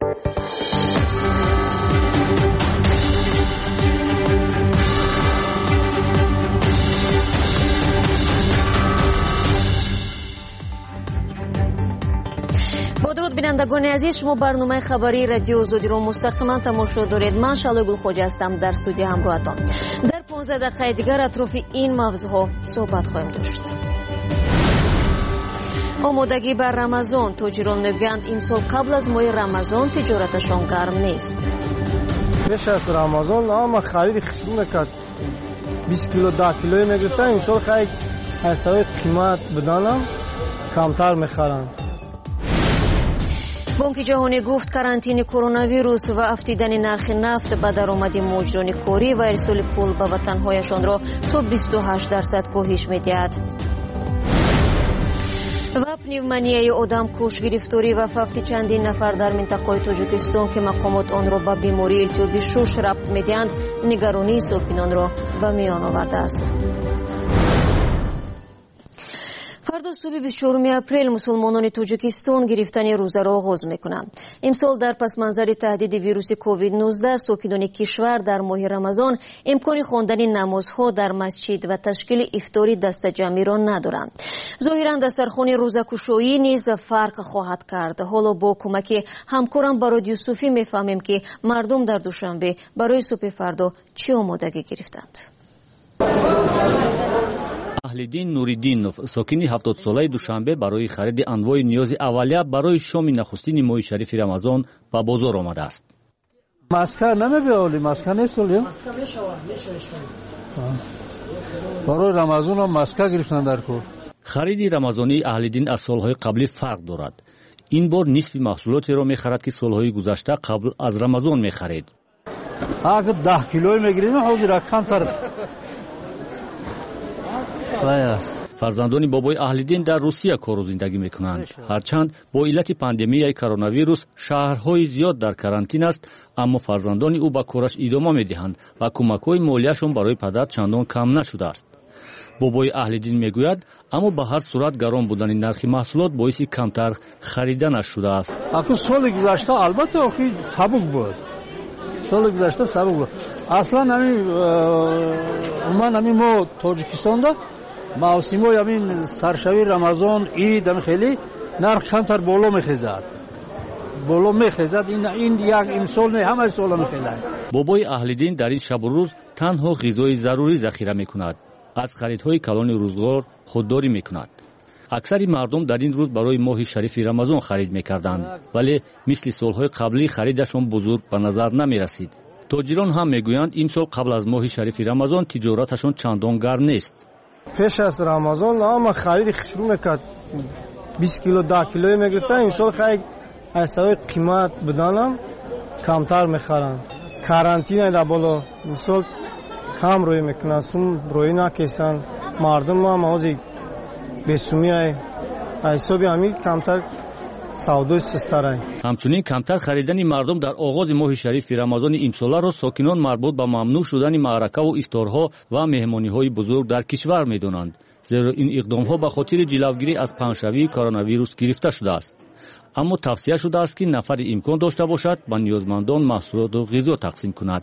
بینندگان عزیز، شما برنامه خبری رادیو آزادی را مستقیما تماشا دارید. من شعله گلخوجه هستم در استودیو همراهتان. در 15 دقیقه دیگر اطراف این موضوعها صحبت خواهیم داشت. آمادگی بر رمضان. تاجران میگویند امسال قبل از ماه رمضان تجارتشان گرم نیست. پیش از رمضان اما خرید خشم میکرد 20 کیلو 10 کیلو میگرفتن، امسال خیلی حساب قیمت بدانم کمتر میخرن. بانک جهانی گفت کرانتین کرونا ویروس و افزایش نرخ نفت به درآمد مجرمان کاری و ارسال پول به وطنهایشان را تا 28% کاهش می‌دهد. و پنیومونیای آدمکش، گرفتاری و وفات چندین نفر در منطقه تاجیکستان که مقامات آن را به بیماری التهاب شش ربط می‌دهند، نگرانی ساکنان را به میان آورده است. فردا صبح 24 اپریل مسلمانان تاجیکستان گرفتن روزه را آغاز می‌کنند. امسال در پس منظر تهدید ویروس کووید 19 ساکنان کشور در ماه رمضان امکان خواندن نمازها در مسجد و تشکیل افطاری دسته‌جمعی را ندارند. ظاهراً دسترخوان روزه‌گشایی نیز فرق خواهد کرد. حالا با کمک همکارم برای یوسفی می‌فهمیم که مردم در دوشنبه برای صبح فردا چه آمادگی گرفتند. اهل‌دین نوریدینов ساکنی 70 ساله دوشنبه برای خرید انواع نیاز اولیه برای شام نخستین ماه شریف رمضان به بازار آمده است. مسکر نمی‌بیاولی، مسکر نیستولی؟ برای رمضان هم مسکر گرفتن در کور. خرید رمضانی اهل‌دین از سالهای قبلی فرق دارد. این بار نصف محصولاتی را می‌خرد که سالهای گذشته قبل از رمضان می‌خرید. اگر 10 کیلو می‌گیریم حاضر کمتر فرزندان بابای اهل‌دین در روسیه کار و زندگی میکنند. هرچند با علت پاندمیای کرونا ویروس شهرهای زیاد در کرانتین است، اما فرزندان او به کارش ادامه میدهند و کمک‌های مالیشان برای پدر چندان کم نشده است. بابای اهل‌دین میگوید اما به هر صورت گران بودن نرخ محصولات باعث کمتر خریدنش شده است. اگه سال گذشته البته خیلی سبک بود. سال گذشته سبک بود. اصلا من ما تاجیکستان دا موسمای همین سرشوی رمضان عید هم خیلی نرخ کمتر بالا میخیزد. این یک امسال نه، همه سالا میخیزد. بابای اهل‌دین در این شب و روز تنها غذای ضروری ذخیره میکند. از خریدهای کلان روزگار خودداری میکند. اکثر مردم در این روز برای ماه شریف رمضان خرید میکردند، ولی مثل سالهای قبلی خریدشان بزرگ به نظر نمیرسید. تاجران هم میگویند امسال قبل از ماه شریف رمضان تجارتشان چندان گرم نیست. پیش از رمضان اما خرید خشم میکرد 20 کیلو 10 کیلو میگرفتن، امسال خیلی حساب قیمت بدانم کمتر میخرن. کرانتین در بالا امسال کم روی میکنن، سوم روی نکیسن. مردم هم آزی بسومی های حسابی همی کمتر سودای سستره. همچنین کمتر خریدن مردم در آغاز ماه شریف رمضان امسال را ساکنان مربوط به ممنوع شدن معرکه و افطارها و مهمانی‌های بزرگ در کشور می‌دانند، زیرا این اقدام‌ها به خاطر جلوگیری از پنجشنبه کرونا ویروس گرفته شده است. اما توصیه شده است که نفر امکان داشته باشد به نیازمندان محصولات و غذا تقسیم کند.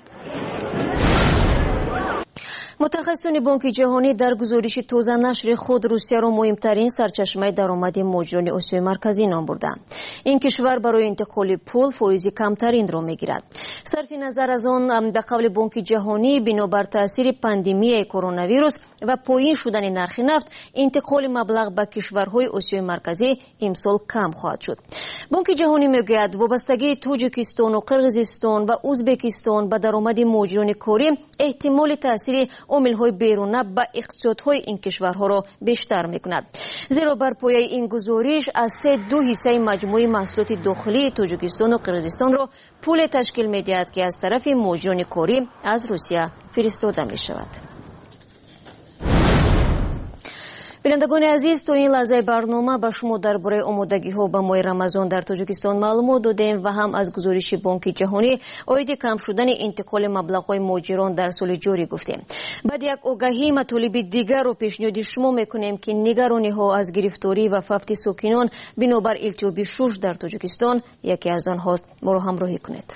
متخصصان بانک جهانی در گزارش تازه نشر خود روسیه را مهمترین سرچشمه درآمد مجرمان آسیای مرکزی نام بردند. این کشور برای انتقال پول فایز کمترین را میگیرد. صرف نظر از آن، به قول بانک جهانی بنابر تاثیر پاندمی کرونا ویروس و پایین شدن نرخ نفت، انتقال مبلغ به کشورهای آسیای مرکزی امسال کم خواهد شد. بانک جهانی میگوید وابستگی تاجیکستان و قرقیزستان و ازبکستان به درآمد مجرمان کاری احتمال تاثیر عامل‌های بیرونه به اقتصادهای این کشورها را بیشتر می‌کند. زیرا بر پایه این گزارش از 2 حصه مجموعی محصولات داخلی تاجیکستان و قرقیزستان را پول تشکیل می‌دهد که از طرف مجرمان کاری از روسیه فرستاده می‌شود. بینندگان عزیز، تو این لحظه برنامه به شما درباره آمادگی‌ها به ماه رمضان در تاجیکستان معلومات دادیم و هم از گزارش بانک جهانی عاید کم شدن انتقال مبلغ‌های مهاجران در سال جاری گفتیم. بعد یک آگاهی مطالب دیگر رو پیشنهاد شما میکنیم که نگرانی‌ها از گرفتاری و فقد ساکنان بنابر التهاب شش در تاجیکستان یکی از آنهاست. ما رو همراهی کنید.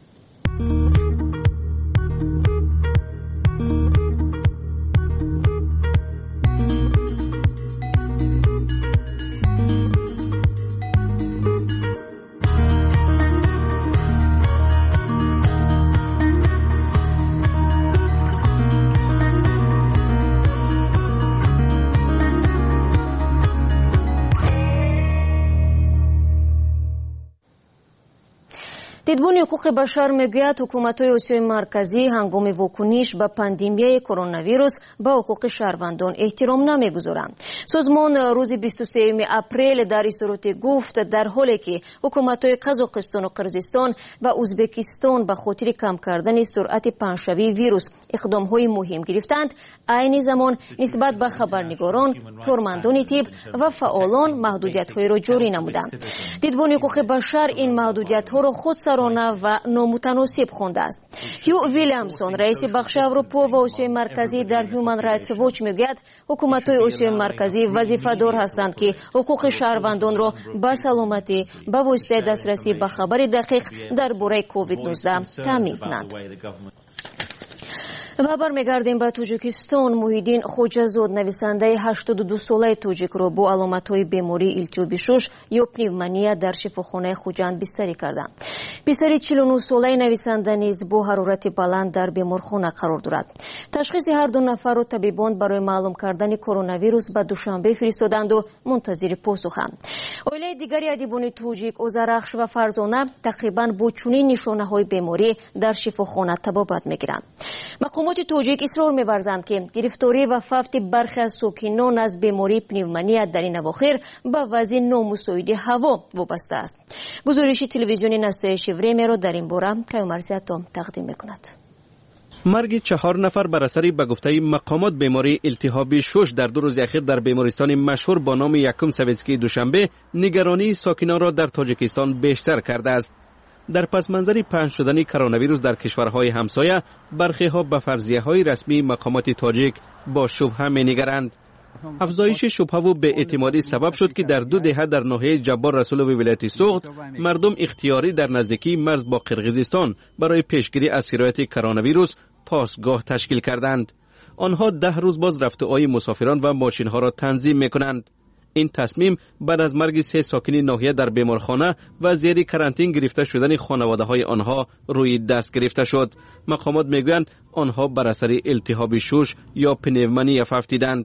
دیدبان حقوق بشر میگوید حکومت‌های آسیای مرکزی هنگام واکنش به پاندمیای کرونا ویروس به حقوق شهروندان احترام نمیگذارند. سازمان روز 23 اپریل در اظهاراتی گفت در حالی که حکومت‌های قزاقستان و قرقیزستان و ازبکستان به خاطر کم کردن سرعت پنجشوی ویروس اقدام‌های مهم گرفتند، عین زمان نسبت به خبرنگاران، کارمندان طب و فعالان محدودیت‌های را جاری نمودند. دیدبان حقوق بشر این محدودیت‌ها را خود و نامتناسب خوانده است. هیو ویلیامسون رئیس بخش اروپا و آسیای مرکزی در هیومن رایتس واچ میگوید حکومت‌های آسیای مرکزی وظیفه‌دار هستند که حقوق شهروندان را به سلامتی به واسطه دسترسی به خبر دقیق درباره کووید 19 تامین کنند. و برمیگردیم به تاجیکستان. محیدین خوجازاد نویسنده 82 ساله تاجیک را با علامت‌های بیماری التهاب شش یا پنیومانیا در شفاخانه خوجند بستری کردند. پسر 49 ساله نویسنده نیز با حرارت بلند در بیمارخانه قرار دارد. تشخیص هر دو نفر را طبیبان برای معلوم کردن کرونا ویروس به دوشنبه فرستادند و منتظر پاسخند. عائله دیگری ادیبان تاجیک اوزرخش و فرزانه تقریبا با چنین نشانه‌های بیماری در شفاخانه طبابت می‌گیرند. مقامات تاجیک اصرار می‌ورزند که گرفتاری و فقد برخی از ساکنان از بیماری پنیومانیا در این اواخر به وضع نامساعد هوا وابسته است. گزارش تلویزیونی نسل شیوریمی را در این باره کیومرسیاتا تقدیم می‌کند. مرگ 4 نفر بر اثر به گفته مقامات بیماری التهاب شش در 2 روز اخیر در بیمارستان مشهور با نام یکم سویتسکی دوشنبه نگرانی ساکنان را در تاجیکستان بیشتر کرده است. در پس منظر پنهان شدن کرونا ویروس در کشورهای همسایه، برخی ها به فرضیه‌های رسمی مقامات تاجیک با شبهه می‌نگرند. افزایش شبهه و به اعتمادی سبب شد که در 2 دهه در ناحیه جبار رسول و ولایت سوغد مردم اختیاری در نزدیکی مرز با قرقیزستان برای پیشگیری از سرایت کرونا ویروس پاسگاه تشکیل کردند. آنها 10 روز باز رفت و آی مسافران و ماشین‌ها را تنظیم می‌کنند. این تصمیم بعد از مرگ 3 ساکن ناحیه در بیمارخانه و زیر کرانتین گرفته شدن خانواده‌های آنها روی دست گرفته شد. مقامات میگویند آنها بر اثر التهاب شش یا پنیومانیا افتیدند.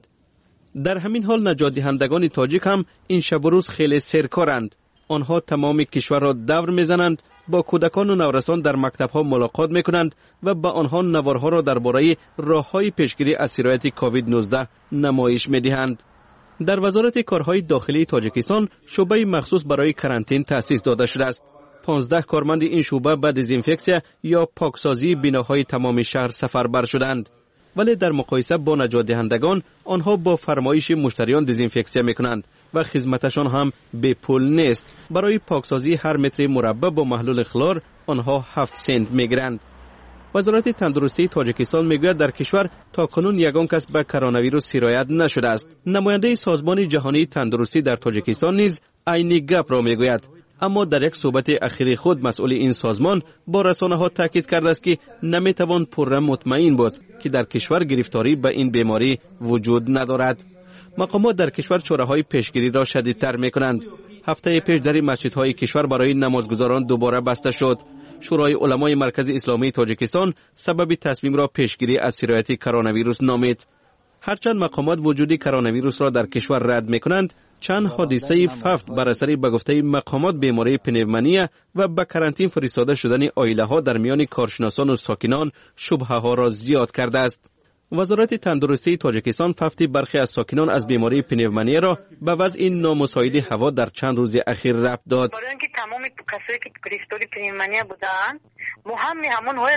در همین حال نجات دهندگان تاجیک هم این شب و روز خیلی سرکارند. آنها تمام کشور را دور میزنند، با کودکان و نورسان در مکتب‌ها ملاقات میکنند و با آنها نوارها را درباره راه‌های پیشگیری از سرایت کووید 19 نمایش میدهند. در وزارت کارهای داخلی تاجیکستان شعبه مخصوص برای کرانتین تأسیس داده شده است. 15 کارمند این شعبه به دزینفکسیا یا پاکسازی بناهای تمام شهر سفربر شدند. ولی در مقایسه با نجات دهندگان آنها با فرمایش مشتریان دزینفکسیا میکنند و خدمتشان هم به پول نیست. برای پاکسازی هر متر مربع با محلول خلور آنها 7 سنت میگیرند. وزارت تندرستی تاجیکستان میگوید در کشور تاکنون یگان کس به کرونا ویروس سرایت نشده است. نماینده سازمان جهانی تندرستی در تاجیکستان نیز عین گپ را میگوید، اما در یک صحبت اخیر خود مسئول این سازمان با رسانه‌ها تاکید کرده است که نمیتوان پررا مطمئن بود که در کشور گرفتاری به این بیماری وجود ندارد. مقامات در کشور چاره‌های پیشگیری را شدیدتر میکنند. هفته پیش در مسجدهای کشور برای نمازگزاران دوباره بسته شد. شورای علمای مرکز اسلامی تاجیکستان سبب تصمیم را پیشگیری از سرایت کرونا ویروس نامید. هرچند مقامات وجود کرونا ویروس را در کشور رد میکنند، چند حادثه فقد بر اثر به گفته مقامات بیماری پنیومانیا و به کرانتین فرستاده شدن عائله‌ها در میان کارشناسان و ساکنان شبهه ها را زیاد کرده است. وزارت تندرستی تاجیکستان فقط برخی از ساکنان از بیماری پنیومانیا را به وضع نامساعد هوا در چند روز اخیر ربط داد. برای اینکه تمام کسایی که گرفتار پنیومانیا بودند، همون های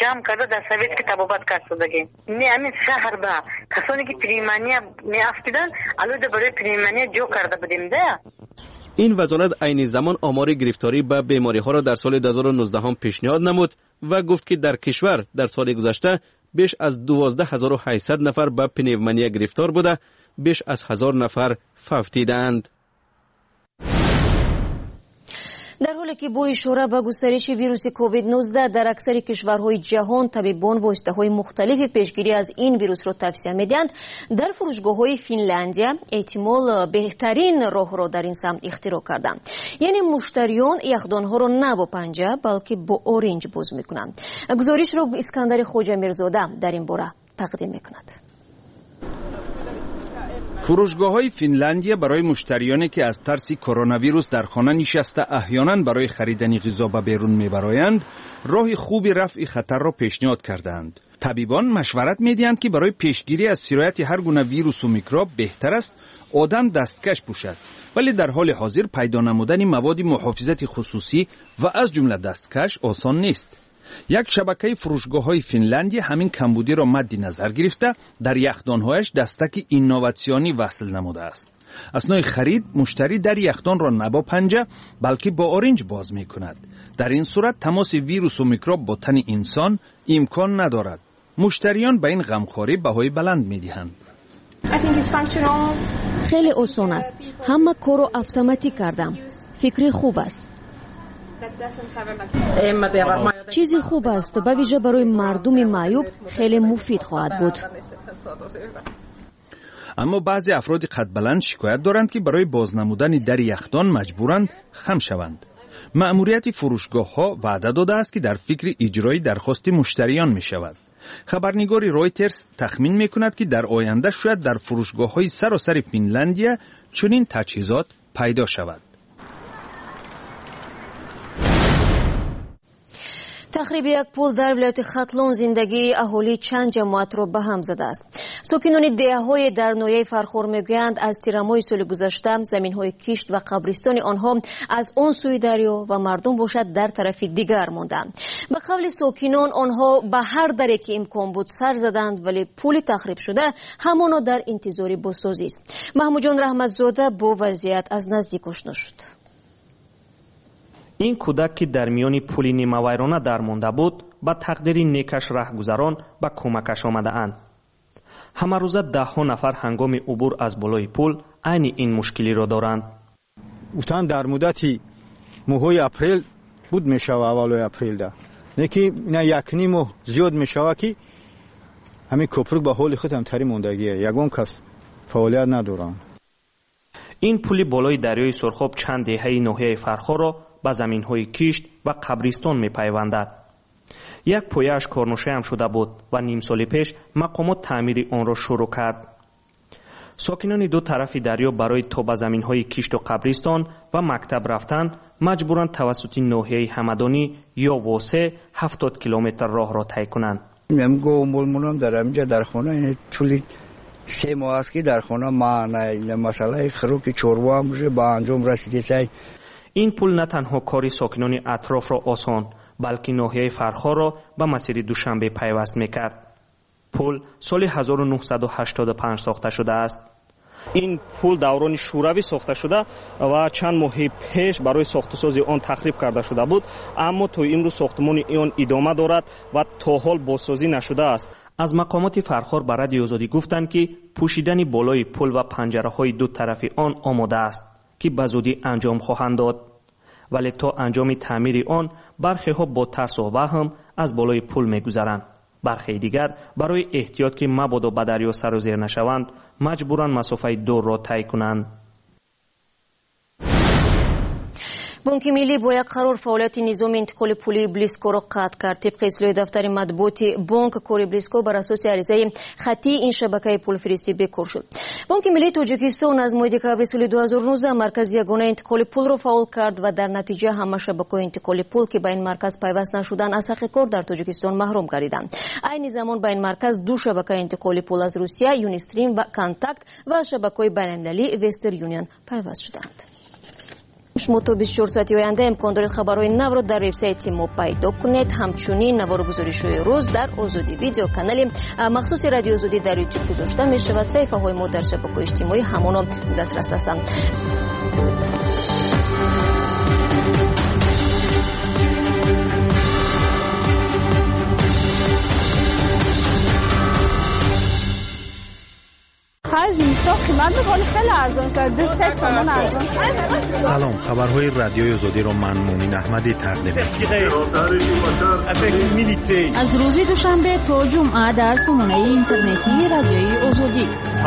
جمع کرده در سویت که تبابت کرد شدگی همین شهر با کسانی که پنیمونیا می افتیدن الان برای پنیمونیا جو کرده بودیم ده. این وزارت عین زمان آمار گرفتاری به بیماری ها را در سال 2019 هم پیشنهاد نمود و گفت که در کشور در سال گذشته بیش از 12800 نفر به پنیمونیا گرفتار بوده، بیش از 1000 نفر فوتیدند. در حالی که با اشاره به گسترش ویروس کووید 19 در اکثر کشورهای جهان طبیبان واسطه‌های مختلفی پیشگیری از این ویروس را توصیه می‌دهند، در فروشگاه‌های فنلندیا احتمال بهترین راه را در این سمت اختراع کردند. یعنی مشتریان یخدان‌ها را نه با پنجه بلکه با اورنج باز می‌کنند. گزارش را اسکندر خوجا میرزاده در این باره تقدیم می‌کند. فروشگاه‌های فنلندیا برای مشتریانی که از ترس کرونا ویروس در خانه نشسته احیانا برای خریدن غذا به بیرون میبرایند، راه خوبی رفع خطر را پیشنهاد کردند. طبیبان مشورت میدهند که برای پیشگیری از سرایت هر گونه ویروس و میکروب بهتر است آدم دستکش پوشد، ولی در حال حاضر پیدا نمودن مواد محافظت خصوصی و از جمله دستکش آسان نیست. یک شبکه فروشگاه‌های فنلندیا همین کمبودی را مد نظر گرفته در یخدان‌هایش دستک اینوواسیونی وصل نموده است. اثناء خرید مشتری در یخدان را نه با پنجه بلکه با اورنج باز می‌کند. در این صورت تماس ویروس و میکروب با تن انسان امکان ندارد. مشتریان به این غمخواری بهای بلند می‌دهند. خیلی آسان است. همه کارو اتوماتیک کردم. فکری خوب است. چیزی خوب است، به ویژه برای مردم معیوب خیلی مفید خواهد بود. اما بعضی افراد قد بلند شکایت دارند که برای بازنمودن در یخدان مجبورند خم شوند. مأموریت فروشگاه‌ها وعده داده است که در فکر اجرای درخواست مشتریان می شود. خبرنگار رویترز تخمین می کند که در آینده شاید در فروشگاه‌های سراسر فنلندیا چنین تجهیزات پیدا شود. تخریب یک پل در ولایت ختلون زندگی اهالی چند جماعت را به هم زده است. ساکنان دهه‌های در ناحیه فرخور میگویند از تیرمای سال گذشته زمین‌های کشت و قبرستان آنها از آن سوی دریا و مردم باشد در طرف دیگر ماندند. به قول ساکنان آنها به هر دری که امکان بود سر زدند، ولی پل تخریب شده همانا در انتظار بازسازی است. محمود جان رحمتزاده با وضعیت از نزدیک آشنا شد. این کودک که در میان پل نیمه ویرانه درمانده بود، با تقدیر نیکش رهگذران به کمکش آمده اند. همه روزه ده‌ها نفر هنگام عبور از بالای پل عین این مشکلی را دارند. اوتان در مدتی ماهای اپریل بود میشوه، اولای اپریل ده نکی نه یک نیم ماه زیاد میشوه که همین کپر به حال خود هم تری موندگیه، یگان کس فعالیت ندارن. این پل بالای دریای سرخاب چند دهه ناحیه فرخار را به زمین‌های کشت و قبرستان می‌پیوندد. یک پایه‌اش کارنوشه هم شده بود و نیم سال پیش مقامات تعمیر آن را شروع کرد. ساکنان دو طرف دریا برای تا به زمین‌های کشت و قبرستان و مکتب رفتن مجبورند توسط ناحیه همدانی یا واسه 70 کیلومتر راه را طی کنند. من گومولمونم در اینجا در خانه طول 3 ماه است که در خانه من مسئله خروک چوروا هم به انجام رسیده. این پل نه تنها کاری ساکنان اطراف را آسان بلکه ناحیه فرخار را به مسیر دوشنبه پیوست میکرد. پل سال 1985 ساخته شده است. این پل دوران شوروی ساخته شده و چند ماه پیش برای ساخت‌وسازی آن تخریب کرده شده بود، اما تا امروز ساختمان آن ادامه دارد و تا حال بازسازی نشده است. از مقامات فرخار به رادیو آزادی گفتند که پوشیدن بالای پل و پنجره‌های دو طرف آن آماده است که به زودی انجام خواهند داد، ولی تا انجام تعمیر آن برخی ها با ترس و وهم از بالای پل می‌گذرند. برخی دیگر برای احتیاط که مبادا به دریا سر و زیر نشوند مجبورند مسافه دور را طی کنند. بانک ملی با یک قرار فعالیت نظام انتقال پولی بلیسکو را قطع کرد. طبق اطلاع دفتر مطبوعات بانک کار بلیسکو بر اساس عریضه خطی این شبکه پول فرستی بکار شد. بانک ملی تاجیکستان از ماه دکبر سال 2019 مرکز یگانه انتقال پول را فعال کرد و در نتیجه همه شبکه انتقال پول که به این مرکز پیوست نشدند از حق کار در تاجیکستان محروم گردیدند. عین زمان به این مرکز دو شبکه انتقال پول از روسیه یونیستریم و کانتاکت و از شبکه بین‌المللی وستر یونیون پیوست شدند. شما تا 24 ساعتی آینده امکان دارید خبرهای نو را در وبسایت ما پیدا کنید. همچنین نوار گزارش‌های روز در آزادی ویدیو کانال مخصوص رادیو آزادی در یوتیوب گذاشته می‌شود. صفحه‌های ما در شبکه‌های اجتماعی همان دسترس هستند. سلام، خبرهای رادیوی آزادی را من مومن احمدی تقدیم می‌کنم. از روز دوشنبه تا جمعه در سامانه اینترنتی رادیوی آزادی.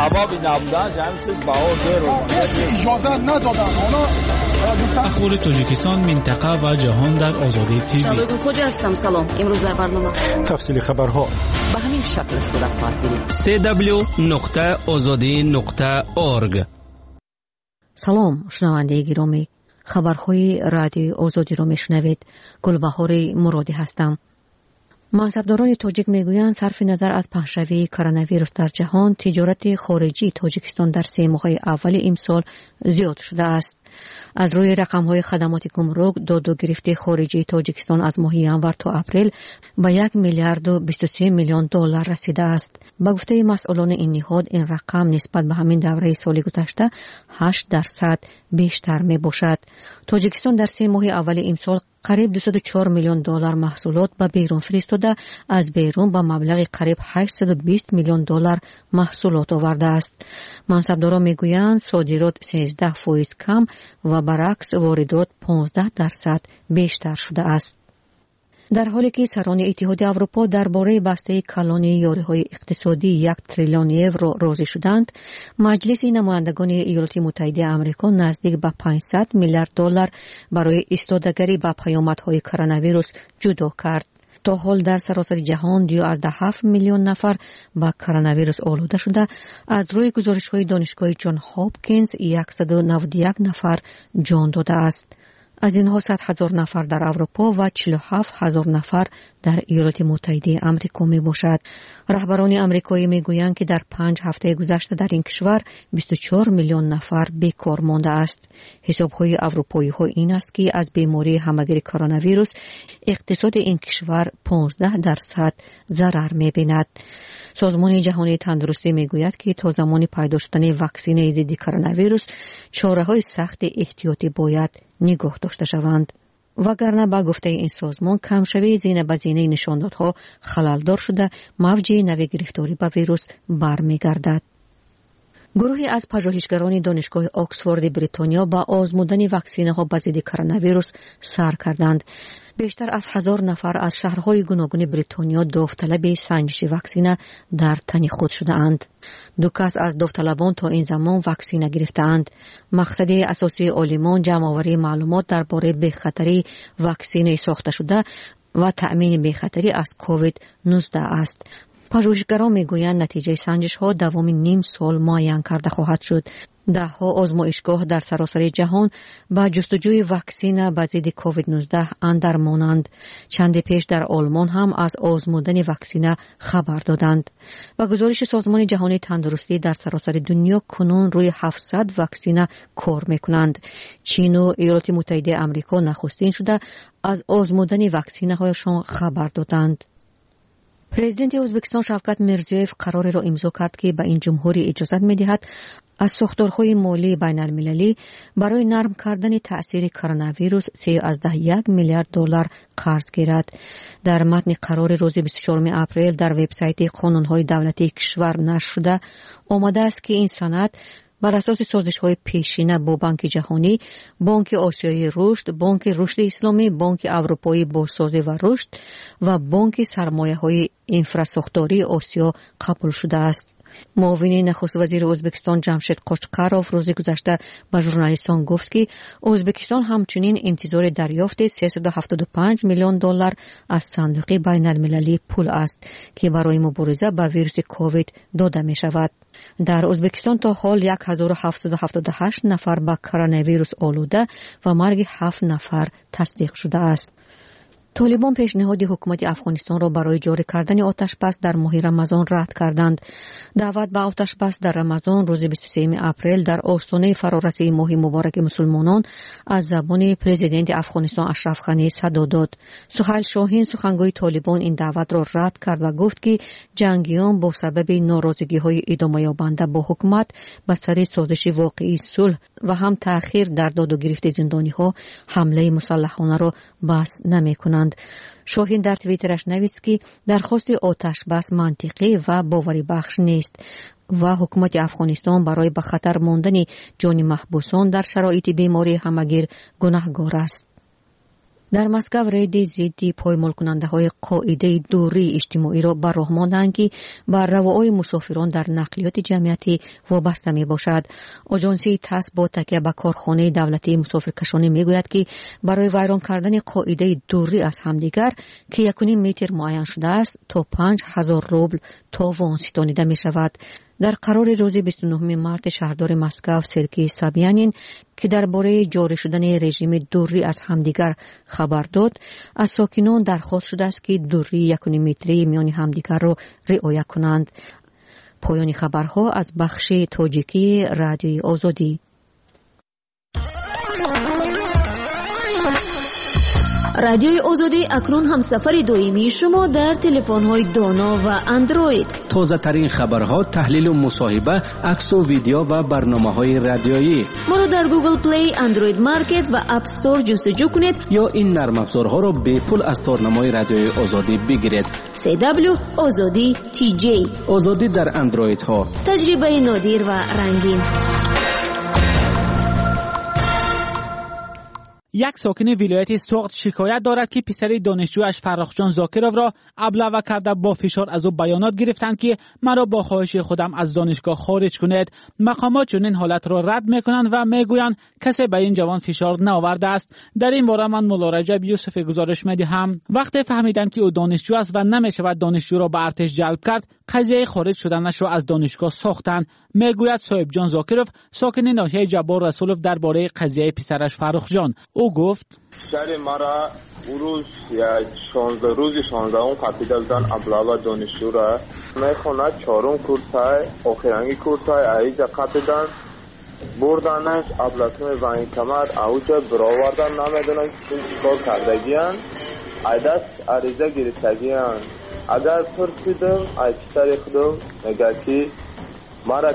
اخبار تاجیکستان، منطقه و جهان در آزادی تیوی. شادو خوجا هستم. سلام. امروز در برنامه تفصیل خبرها به همین شکل صورت خواهد گرفت. www.azadi.org. سلام شنونده گرامی، خبرهای رادیو آزادی را میشنوید. گلبهار مرادی هستم. منصبداران تاجیک میگویند صرف نظر از پهن‌شوی کرونا ویروس در جهان، تجارت خارجی تاجیکستان در 3 ماه اول امسال زیاد شده است. از روی رقم‌های خدمات گمرک، داد و گرفت خارجی تاجیکستان از ماه ژانویه تا اپریل به 1 میلیارد و 23 میلیون دلار رسیده است. با گفته مسئولان این نهاد، این رقم نسبت به همین دوره سال گذشته 8% بیشتر می باشد. تاجیکستان در 3 ماه اول امسال قریب 204 میلیون دلار محصولات به بیرون فرستاده، از بیرون با مبلغ قریب 820 میلیون دلار محصولات آورده است. منصبداران میگویند صادرات 13% کم و برعکس واردات 15% بیشتر شده است. در حالی که سران اتحاد اروپا درباره بسته کلان یاری‌های اقتصادی 1 تریلیون یورو راضی شدند، مجلس نمایندگان ایالات متحده آمریکا نزدیک به 500 میلیارد دلار برای ایستادگی به پیامدهای کرونا ویروس جدا کرد. تا حال در سراسر جهان 2.7 میلیون نفر با کرونا ویروس آلوده شده. از روی گزارش‌های دانشگاه جان هاپکینز 191 نفر جان داده است. از اینها 100,000 نفر در اروپا و 47,000 نفر در ایالات متحده آمریکا می باشد. رهبران آمریکایی می گویند که در 5 هفته گذشته در این کشور 24 میلیون نفر بیکار مانده است. حساب‌های اروپایی ها این است که از بیماری همگیر کرونا ویروس اقتصاد این کشور 15% ضرر می بیند. سازمان جهانی تندرستی میگوید که تا زمان پیدا شدن واکسن ضد کرونا ویروس چاره‌های سخت احتیاطی باید نگاه داشته شوند. وگرنه با گفته این سازمان کمشوی زینه به زینه نشاندادها خللدار شده، موج نوی گرفتاری به ویروس برمیگردد. گروهی از پژوهشگران دانشگاه آکسفورد بریتانیا با آزمودن واکسن‌ها به ضد کرونا ویروس سر کردند. بیشتر از 1000 نفر از شهرهای گوناگون بریتانیا داوطلب سنجش واکسن در تن خود شده‌اند. 2 کس از داوطلبان تا این زمان واکسن گرفته‌اند. مقصد اساسی عالمان جمع‌آوری معلومات درباره بی‌خطری واکسن ساخته شده و تأمین بی‌خطری از کووید 19 است. پژوهشگران میگویند نتیجه سنجش ها دوام نیم سال معین کرده خواهد شد. 10 آزمایشگاه در سراسر جهان با جستجوی واکسن به ضد کووید 19 اندرمانند. چند پیش در آلمان هم از آزمودن واکسن خبر دادند. و گزارش سازمان جهانی تندرستی در سراسر دنیا کنون روی 700 واکسن کار میکنند. چین و ایالات متحده آمریکا نخستین شده از آزمودن واکسن هایشان خبر دادند. پرزیدنت ازبکستان شوکت میرزیویف قراری را امضا کرد که به این جمهوری اجازت می‌دهد از ساختارهای مالی بین المللی برای نرم کردن تأثیر کرونا ویروس 3.1 میلیارد دلار قرض گیرد. در متن قرار روز 24 اپریل در وبسایت قانون‌های دولتی کشور نشر شده آمده است که این سند بر اساس سازش‌های پیشینه با بانک جهانی، بانک آسیایی رشد، بانک رشد اسلامی، بانک اروپایی بازسازی و رشد و بانک سرمایه‌های انفراساختاری آسیا قبول شده است. معاون نخست وزیر ازبکستان جمشید قوچقروف روز گذشته به ژورنالیستان گفت که ازبکستان همچنین انتظار دریافت 375 میلیون دلار از صندوق بین المللی پول است که برای مبارزه با ویروس کووید داده می شود. در ازبکستان تا حال 1778 نفر با کرونا ویروس آلوده و مرگ 7 نفر تصدیق شده است. طالبان پیشنهاد حکومت افغانستان را برای جاری کردن آتش بس در ماه رمضان رد کردند. دعوت به آتش بس در رمضان روز 23 اپریل در آستانه فرارسی ماه مبارک مسلمانان از زبان پرزیدنت افغانستان اشرف غنی صدا داد. سهیل شاهین سخنگوی طالبان این دعوت را رد کرد و گفت که جنگیان با سبب ناراضگی‌های ادامه یابنده با حکومت به سر سازش واقعی صلح و هم تأخیر در داد و گرفت زندانی‌ها حمله مسلحانه را بس نمی‌کنند. شاهین در توییترش نوشت که درخواست آتش بس منطقی و باوری بخش نیست و حکومت افغانستان برای به خطر ماندن جان محبوسان در شرایط بیماری همگیر گناهکار است. در مسکو رید ضد پایمال کننده های قاعده دوری اجتماعی را به راه ماندند که بر رواهای مسافران در نقلیات جمعیتی وابسته می باشد. آژانسی تاس با تکیه به کارخانه دولتی مسافرکشانی می گوید که برای ویران کردن قاعده دوری از همدیگر که 1.5 متر معین شده است تا 5000 روبل تاوان ستانیده می شود. در قرار روز 29 مارس شهردار مسکو سرگئی سابیانین که درباره جاری شدن رژیم دوری از همدیگر خبر داد، از ساکنان درخواست شده است که دوری 1.5 متری میان همدیگر را رعایت کنند. پایان خبرها از بخش تاجیکی رادیوی آزادی. رادیوی آزادی اکنون هم سفر دائمی شما در تلفن‌های دانا و اندروید. تازه ترین خبرها، تحلیل و مصاحبه، عکس و ویدیو و برنامه‌های رادیویی. ما رو در گوگل پلی، اندروید مارکت و اپ استور جستجو کنید یا این نرم افزارها رو به پول از تورنمای رادیوی آزادی بگیرید. CW آزادی TJ. آزادی در اندروید ها. تجربه نادر و رنگین. یک ساکن ولایت سوغد شکایت دارد که پسر دانشجویش فرخجان زاکرov را ابلهه کرده با فشار از او بیانات گرفتند که مرا با خواهش خودم از دانشگاه خارج کنید. مقامات چنین حالت را رد میکنند و میگویند کسی به این جوان فشار نآورده است. در این باره من مولا رجب یوسف گزارش میدهم. وقتی فهمیدند که او دانشجو است و نمیشود دانشجو را به ارتش جلب کرد، قضیه خارج شدنش را از دانشگاه ساختند. میگوید صاحب جان زاکرov ساکن ناحیه جبار رسولوف درباره قضیه پسرش فرخجان. او گفت شهر مرا روز 16 کاپیتال دان ابلاوا دانشجو را میخواند 4 کورسای آخرینی کورسای ایجا کاپیتال بردانش ابلاسم وانی کمر اوجا براوردن نمیدونن چیکار کردگیان ایدست عریضه گرفتگیان. اگر پرسیدم ایچتر خودم میگه که مرا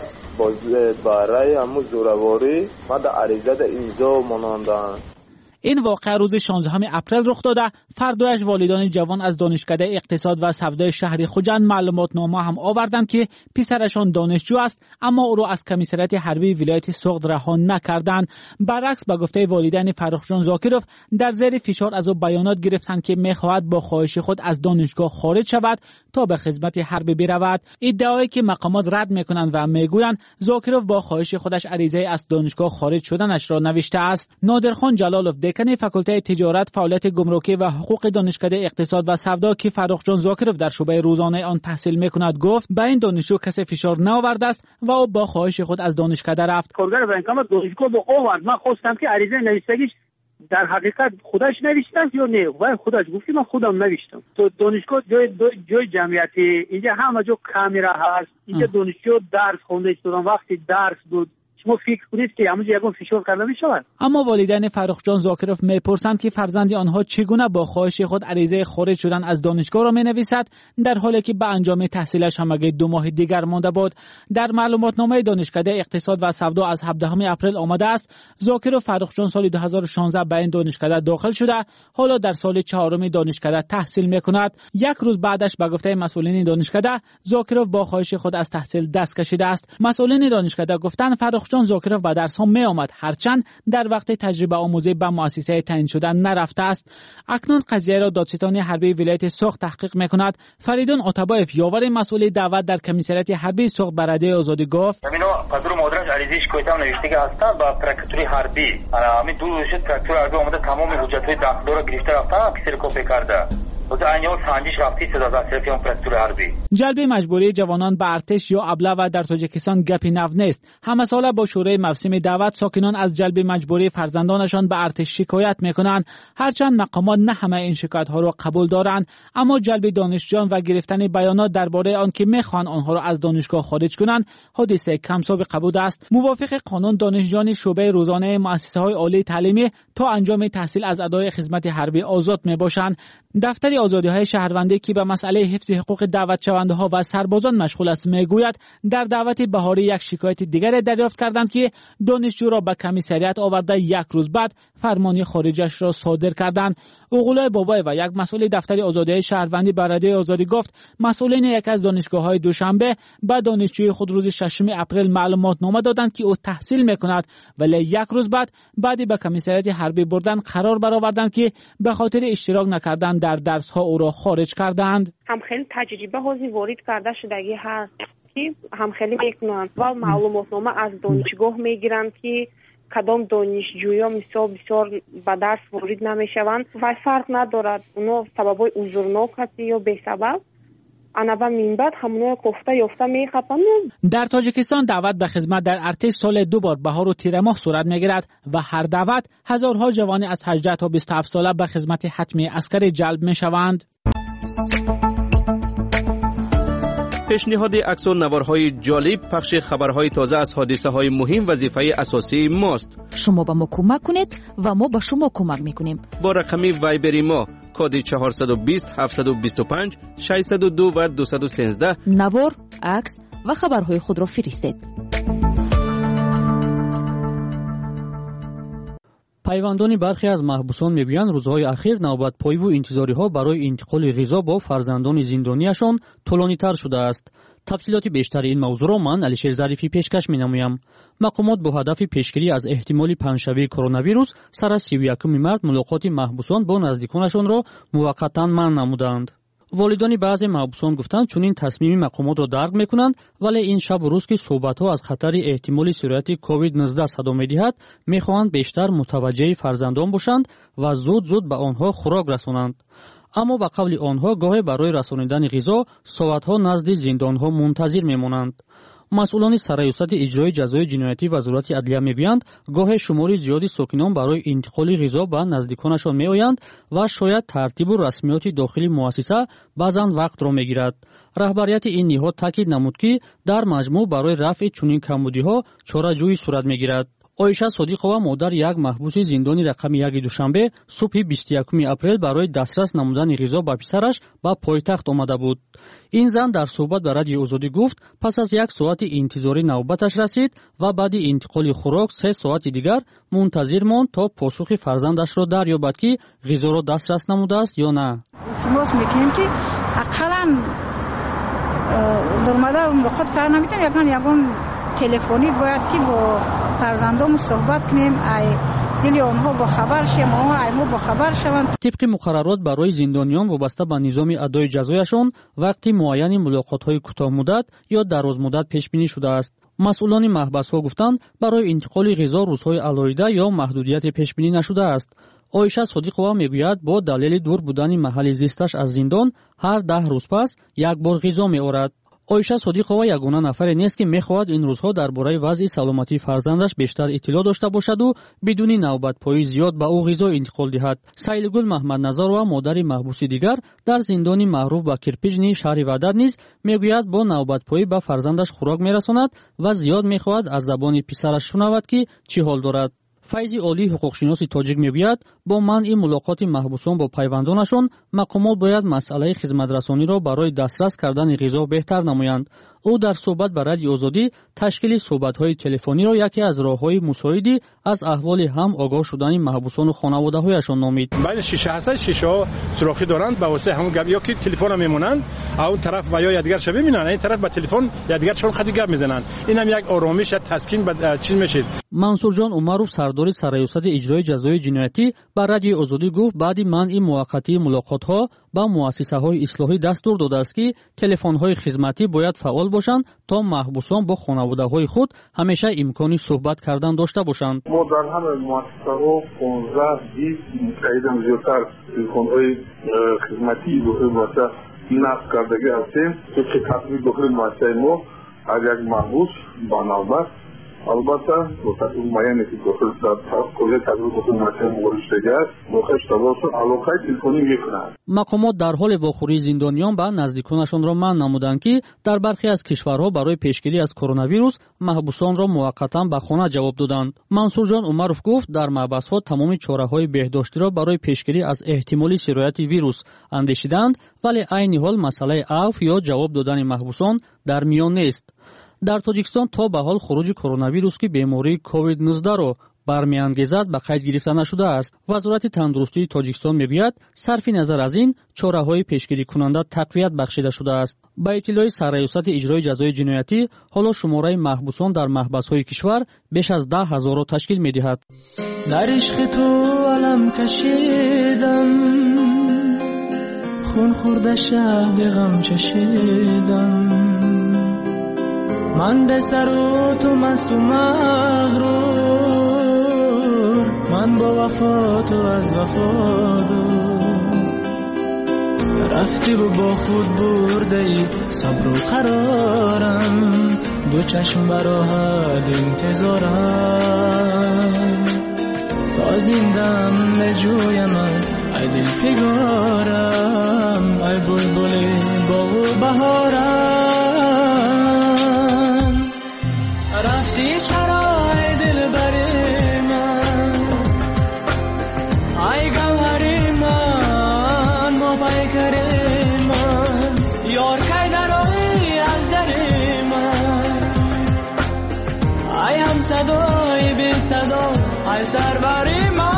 برای همون زورواری ما در عریضه اینجا مانندن. این واقعه روز 16 اپریل رخ داده. فردایش والدان جوان از دانشکده اقتصاد و سودای شهر خوجند معلوماتنامه هم آوردند که پسرشان دانشجو است، اما او را از کمیسریت حربی ولایت سوغد رها نکردند. برعکس به گفته والدین فرخجان زاکرov در زیر فشار از او بیانات گرفتند که می‌خواهد با خواهش خود از دانشگاه خارج شود تا به خدمت حربی برود. ادعایی که مقامات رد می‌کنند و میگویند زاکرov با خواهش خودش عریضه از دانشگاه خارج شدنش را نوشته است. نادرخان جلالوف دکان فاکولته تجارت، فعالیت گمرکی و حقوق دانشکده اقتصاد و سودا که فرخجان زاکرov در شعبه روزانه آن تحصیل می‌کند گفت به این دانشجو کسی فشار نآورده است و او با خواهش خود از دانشکده رفت. کارگر بانکامات دانشگاه با آورد. من خواستم که عریضه نوشتگیش در حقیقت خودش نوشته است یا نه، و خودش گفتی من خودم نوشتم. تو دانشگاه جای جمعیتی، اینجا همه جا کامera هست، اینجا دانشجو درس خونده استودان وقتی درس بود شما فکر کنید که همونجا یکم فشار کرده می شود. اما والدین فرخجان زاکرov میپرسند که فرزند آنها چگونه با خواهش خود عریضه خارج شدن از دانشگاه را می نویسد در حالی که به انجام تحصیلش همگی 2 ماه دیگر مانده بود. در معلوماتنامه دانشکده اقتصاد و سودا از 17 اپریل آمده است زاکرov فرخجان سال 2016 به این دانشکده داخل شده، حالا در سال 4 دانشکده تحصیل می کند. یک روز بعدش به گفته مسئولین دانشکده زاکرov با خواهش خود از تحصیل دست کشیده است. مسئولین دانشکده گفتند فرخجان زاکرov به درس ها می آمد، هرچند در وقت تجربه آموزی به مؤسسه تعیین شده نرفته است. اکنون قضیه را دادستان حربی ولایت سوغد تحقیق می کند. فریدون آتابایف یاور مسئول دعوت در کمیسریت حربی سوغد به رادیوی آزادی گفت همین قدر مادرش عریضه شکایتم نوشته هست با پرکتوری حربی. همین دو شد پرکتور حربی اومده تمام حجت های داخل را گرفته رفته پسر کپی کرده. جلب مجبوری جوانان به ارتش یا ابله و در تاجیکستان گپی نو نیست. همه ساله با شورای موسمی دعوت ساکنان از جلب مجبوری فرزندانشان به ارتش شکایت میکنند. هرچند مقامات نه همه این شکایت ها را قبول دارند، اما جلب دانشجویان و گرفتن بیانات درباره آنکه میخوان آنها را از دانشگاه خارج کنند حادثه کم سابقه بوده است. موافق قانون دانشجویان شعبه روزانه مؤسسه های عالی تعلیمی تا انجام تحصیل از ادای خدمت حربی آزاد میباشند. دفتر آزادی‌های شهروندی که به مسئله حفظ حقوق دعوت شونده‌ها و سربازان مشغول است میگوید در دعوت بهاری یک شکایت دیگر دریافت کردند که دانشجو را به کمیسریات آورده یک روز بعد فرمان خارجش را صادر کردند. اوغلای بابای و یک مسئول دفتر آزادی‌های شهروندی به رادیوی آزادی گفت مسئولین یک از دانشگاه‌های دوشنبه به دانشجوی خود روز 6 اپریل معلومات نامه دادند که او تحصیل می‌کند، ولی یک روز بعد به کمیسریات حربی بردن قرار برآوردند که به خاطر اشتراک نکردن در درس‌ها او را خارج کردند. هم خیلی تجربه هایی وارد کرده شدگی هست که هم خیلی میکنند و معلومات نامه از دانشگاه میگیرند که کدام دانشجویا بسیار به درس وارد نمیشوند و فرق ندارد اونا سببای عذرناک هست یا بی سبب انبا منبت همونو گفته یافته میخوابند. در تاجیکستان دعوت به خدمت در ارتش سال 2 بار بهار و تیر ماه صورت میگیرد و هر دعوت هزارها جوان از 18 تا 27 ساله به خدمت حتمی عسکری جلب میشوند. پیشنهاد عکس و نوارهای جالب، پخش خبرهای تازه از حادثه‌های مهم وظیفه اساسی ماست. شما به ما کمک کنید و ما به شما کمک میکنیم. با رقم وایبری ما کد 420 725 602 و 213 نوار، عکس و خبرهای خود را فرستید. پیوندان برخی از محبوسان میگویند روزهای اخیر نوبت پایی و انتظاری ها برای انتقال غذا با فرزندان زندانیشان طولانی تر شده است. تفصیلات بیشتر این موضوع را من علیشیر ظریفی پیشکش می‌نمایم. مقامات با هدف پیشگیری از احتمال پنجشنبه کرونا ویروس سر 31 مارس ملاقات محبوسان با نزدیکانشان را موقتا منع نمودند. والدان بعضی محبوسان گفتند چنین تصمیم مقامات را درک میکنند، ولی این شب و روز که صحبت‌ها از خطر احتمالی سرایت کووید 19 صدا می‌دهد می‌خواهند بیشتر متوجه فرزندان باشند و زود به آنها خوراک رسانند. اما با قول آنها گاهی برای رسانیدن غذا ساعت‌ها نزد زندان‌ها منتظر می‌مانند. مسئولان سرایوسط اجرای جزای جنایتی وزارت عدلیه میگویند گاهی شماری زیادی ساکنان برای انتقال غذا به نزدیکانشان میآیند و شاید ترتیب و رسمیات داخلی مؤسسه بعضا وقت را میگیرد. رهبریت این نهاد تاکید نمود که در مجموع برای رفع چنین کمبودی‌ها چاره‌جویی صورت میگیرد. آیشه صادقова مادر یک محبوس زندانی رقم 1 دوشنبه صبح 21 اپریل برای دسترس نمودن غذا به پسرش به پایتخت آمده بود. این زن در صحبت به رادیوی آزادی گفت پس از 1 ساعت انتظاری نوبتش رسید و بعد انتقال خوراک 3 ساعت دیگر منتظر ماند تا پاسخ فرزندش را دریابد که غذا را دسترس نموده است یا نه. التماس میکنیم که اقلا درماده ملاقات کردن نمیتونیم یکم تلفنی باید که با فرزندان صحبت کنیم ای دل آنها با خبر شیم ما با خبر شوند. طبق مقررات برای زندانیان وابسته به نظام ادای جزایشان وقتی معین ملاقات‌های کوتاه مدت یا دراز مدت پیش بینی شده است. مسئولان محبس‌ها گفتند برای انتقال غذا روزهای علایده یا محدودیت پیش بینی نشده است. آیشه صادقова میگوید با دلیل دور بودن محل زیستش از زندان هر 10 روز پس یک بار غذا می‌آورد. آیشه صادقова یگانه نفر نیست که می‌خواهد این روزها درباره وضع سلامتی فرزندش بیشتر اطلاع داشته باشد و بدون نوبت‌پایی زیاد به او غذا انتقال دهد. سیلگل محمدنظرova مادر محبوس دیگر در زندان معروف به کرپیجنی شهر وحدت نیز میگوید با نوبت‌پایی به فرزندش خوراک می‌رساند و زیاد می‌خواهد از زبان پسرش شنود که چی حال دارد. فیض عالی حقوقشناس تاجیک میگوید با منع ملاقات محبوسان با پیوندانشان مقامات باید مسئله خدمترسانی را برای دسترس کردن غذا بهتر نمایند. او در صحبت با رادیو آزادی تشکیل صحبت‌های تلفنی را یکی از راه‌های مساعدی از احوال هم آگاه شدن محبوسان و خانواده‌هایشان نامید. بعد شیشه هست شیشه سوراخی دارند با واسطه همون گپ یا که تلفن میمونند اون طرف و یا دیگرش ببینن این طرف با تلفن یا دیگرشون خیلی گپ میزنن. این هم یک آرامش تسکین به چیز میشه. منصور جان عمرو سردار سرایوسط اجرای جزای جنایتی با رادیو آزادی گفت بعد منع موقتی ملاقات‌ها با مؤسسه‌های اصلاحی دستور داده است که تلفن‌های خدمتی باید فعال باشند تا محبوسان با خانواده‌های خود همیشه امکان صحبت کردن داشته باشند. ما در همه مؤسسه‌ها 15-20 متعدد زیادتر تلفن‌های خدمتی داخل مؤسسه نصب کردگی هستیم که تطبیق داخل مؤسسه ما از یک محبوس با نوبت البته با تطبیق معینی که داخل کلیه تطبیق داخل مؤسسه مورد شده است داخلش تواصل علاقه تلفنی میکنند. مقامات در حال واخوری زندانیان به نزدیکانشان را منع نمودند که در برخی از کشورها برای پیشگیری از کرونا ویروس محبوسان را موقتا به خانه جواب دادند. منصور جان عمرов گفت در محبس‌ها تمام چاره‌های بهداشتی را برای پیشگیری از احتمالی سرایت ویروس اندیشیدند، ولی عین حال مسئله عفو یا جواب دادن محبوسان در میان نیست. در تاجیکستان تا به حال خروج کرونا ویروس که بیماری کووید 19 را برمیانگیزد به قید گرفته نشده است. وزارت تندرستی تاجیکستان میگوید صرف نظر از این چاره‌های پیشگیری کننده تقویت بخشیده شده است. با اطلاع سرریاست اجرای جزای جنایتی حالا شماره محبوسان در محبس‌های کشور بیش از 10,000 را تشکیل می‌دهد. در عشق تو علم کشیدم، خون خورده شب غم چشیدم، من به سر و تو مست و مغرور، من با وفا تو از وفا دور، رفتی و با خود برده ای صبر و قرارم، دو چشم براحت انتظارم، تا زندم به جوی من ای دل فگارم، ای بلبل باغ و بهارم، رفتی چرا ای دل بری من، ای گوهری من، ما پیکری من، یار کی درایی از دری من، ای هم صدای بی صدا، ای سروری من.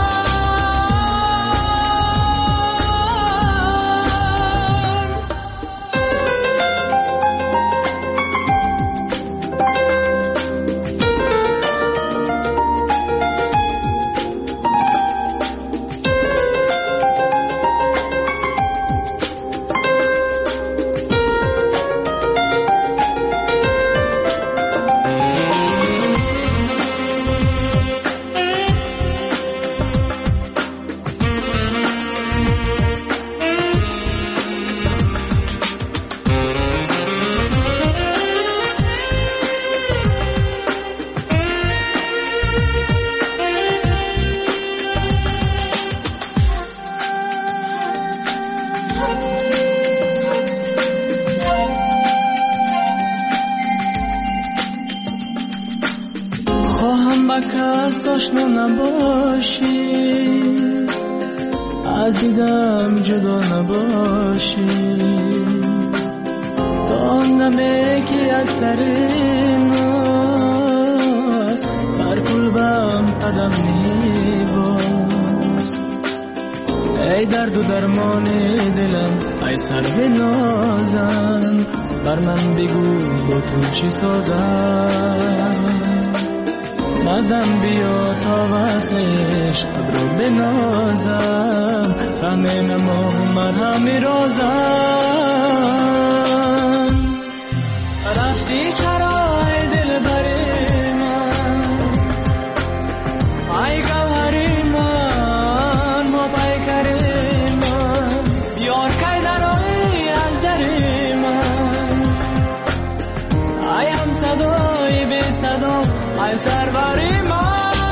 آشنا نباشی، از دیدم جدا نباشی، تا نمی که از سر ناز بر قلبم قدم میباز، ای درد و درمان دلم، ای سر نازم، بر من بگو با تو چی سازم، نازم بیا تا وصلش رو بنازم، فهمه نما من همی رازم، رفتی چرا ای دل بری من، ای گوهری من، ما پیکری من، یار کی درایی از دری من، ای هم صدای بی صدا، ای سروری من.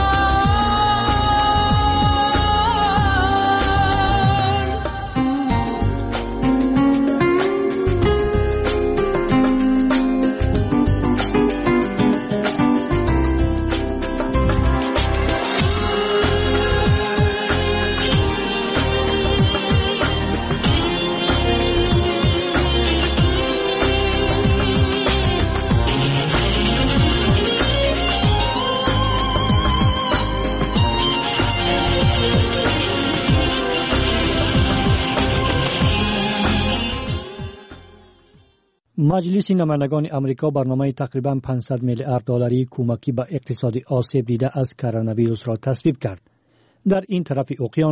مجلس نمایندگان امریکا برنامه تقریباً 500 میلیارد دلاری کمکی به اقتصاد آسیب دیده از کرونا ویروس را تصویب کرد. در این طرف اقیانوس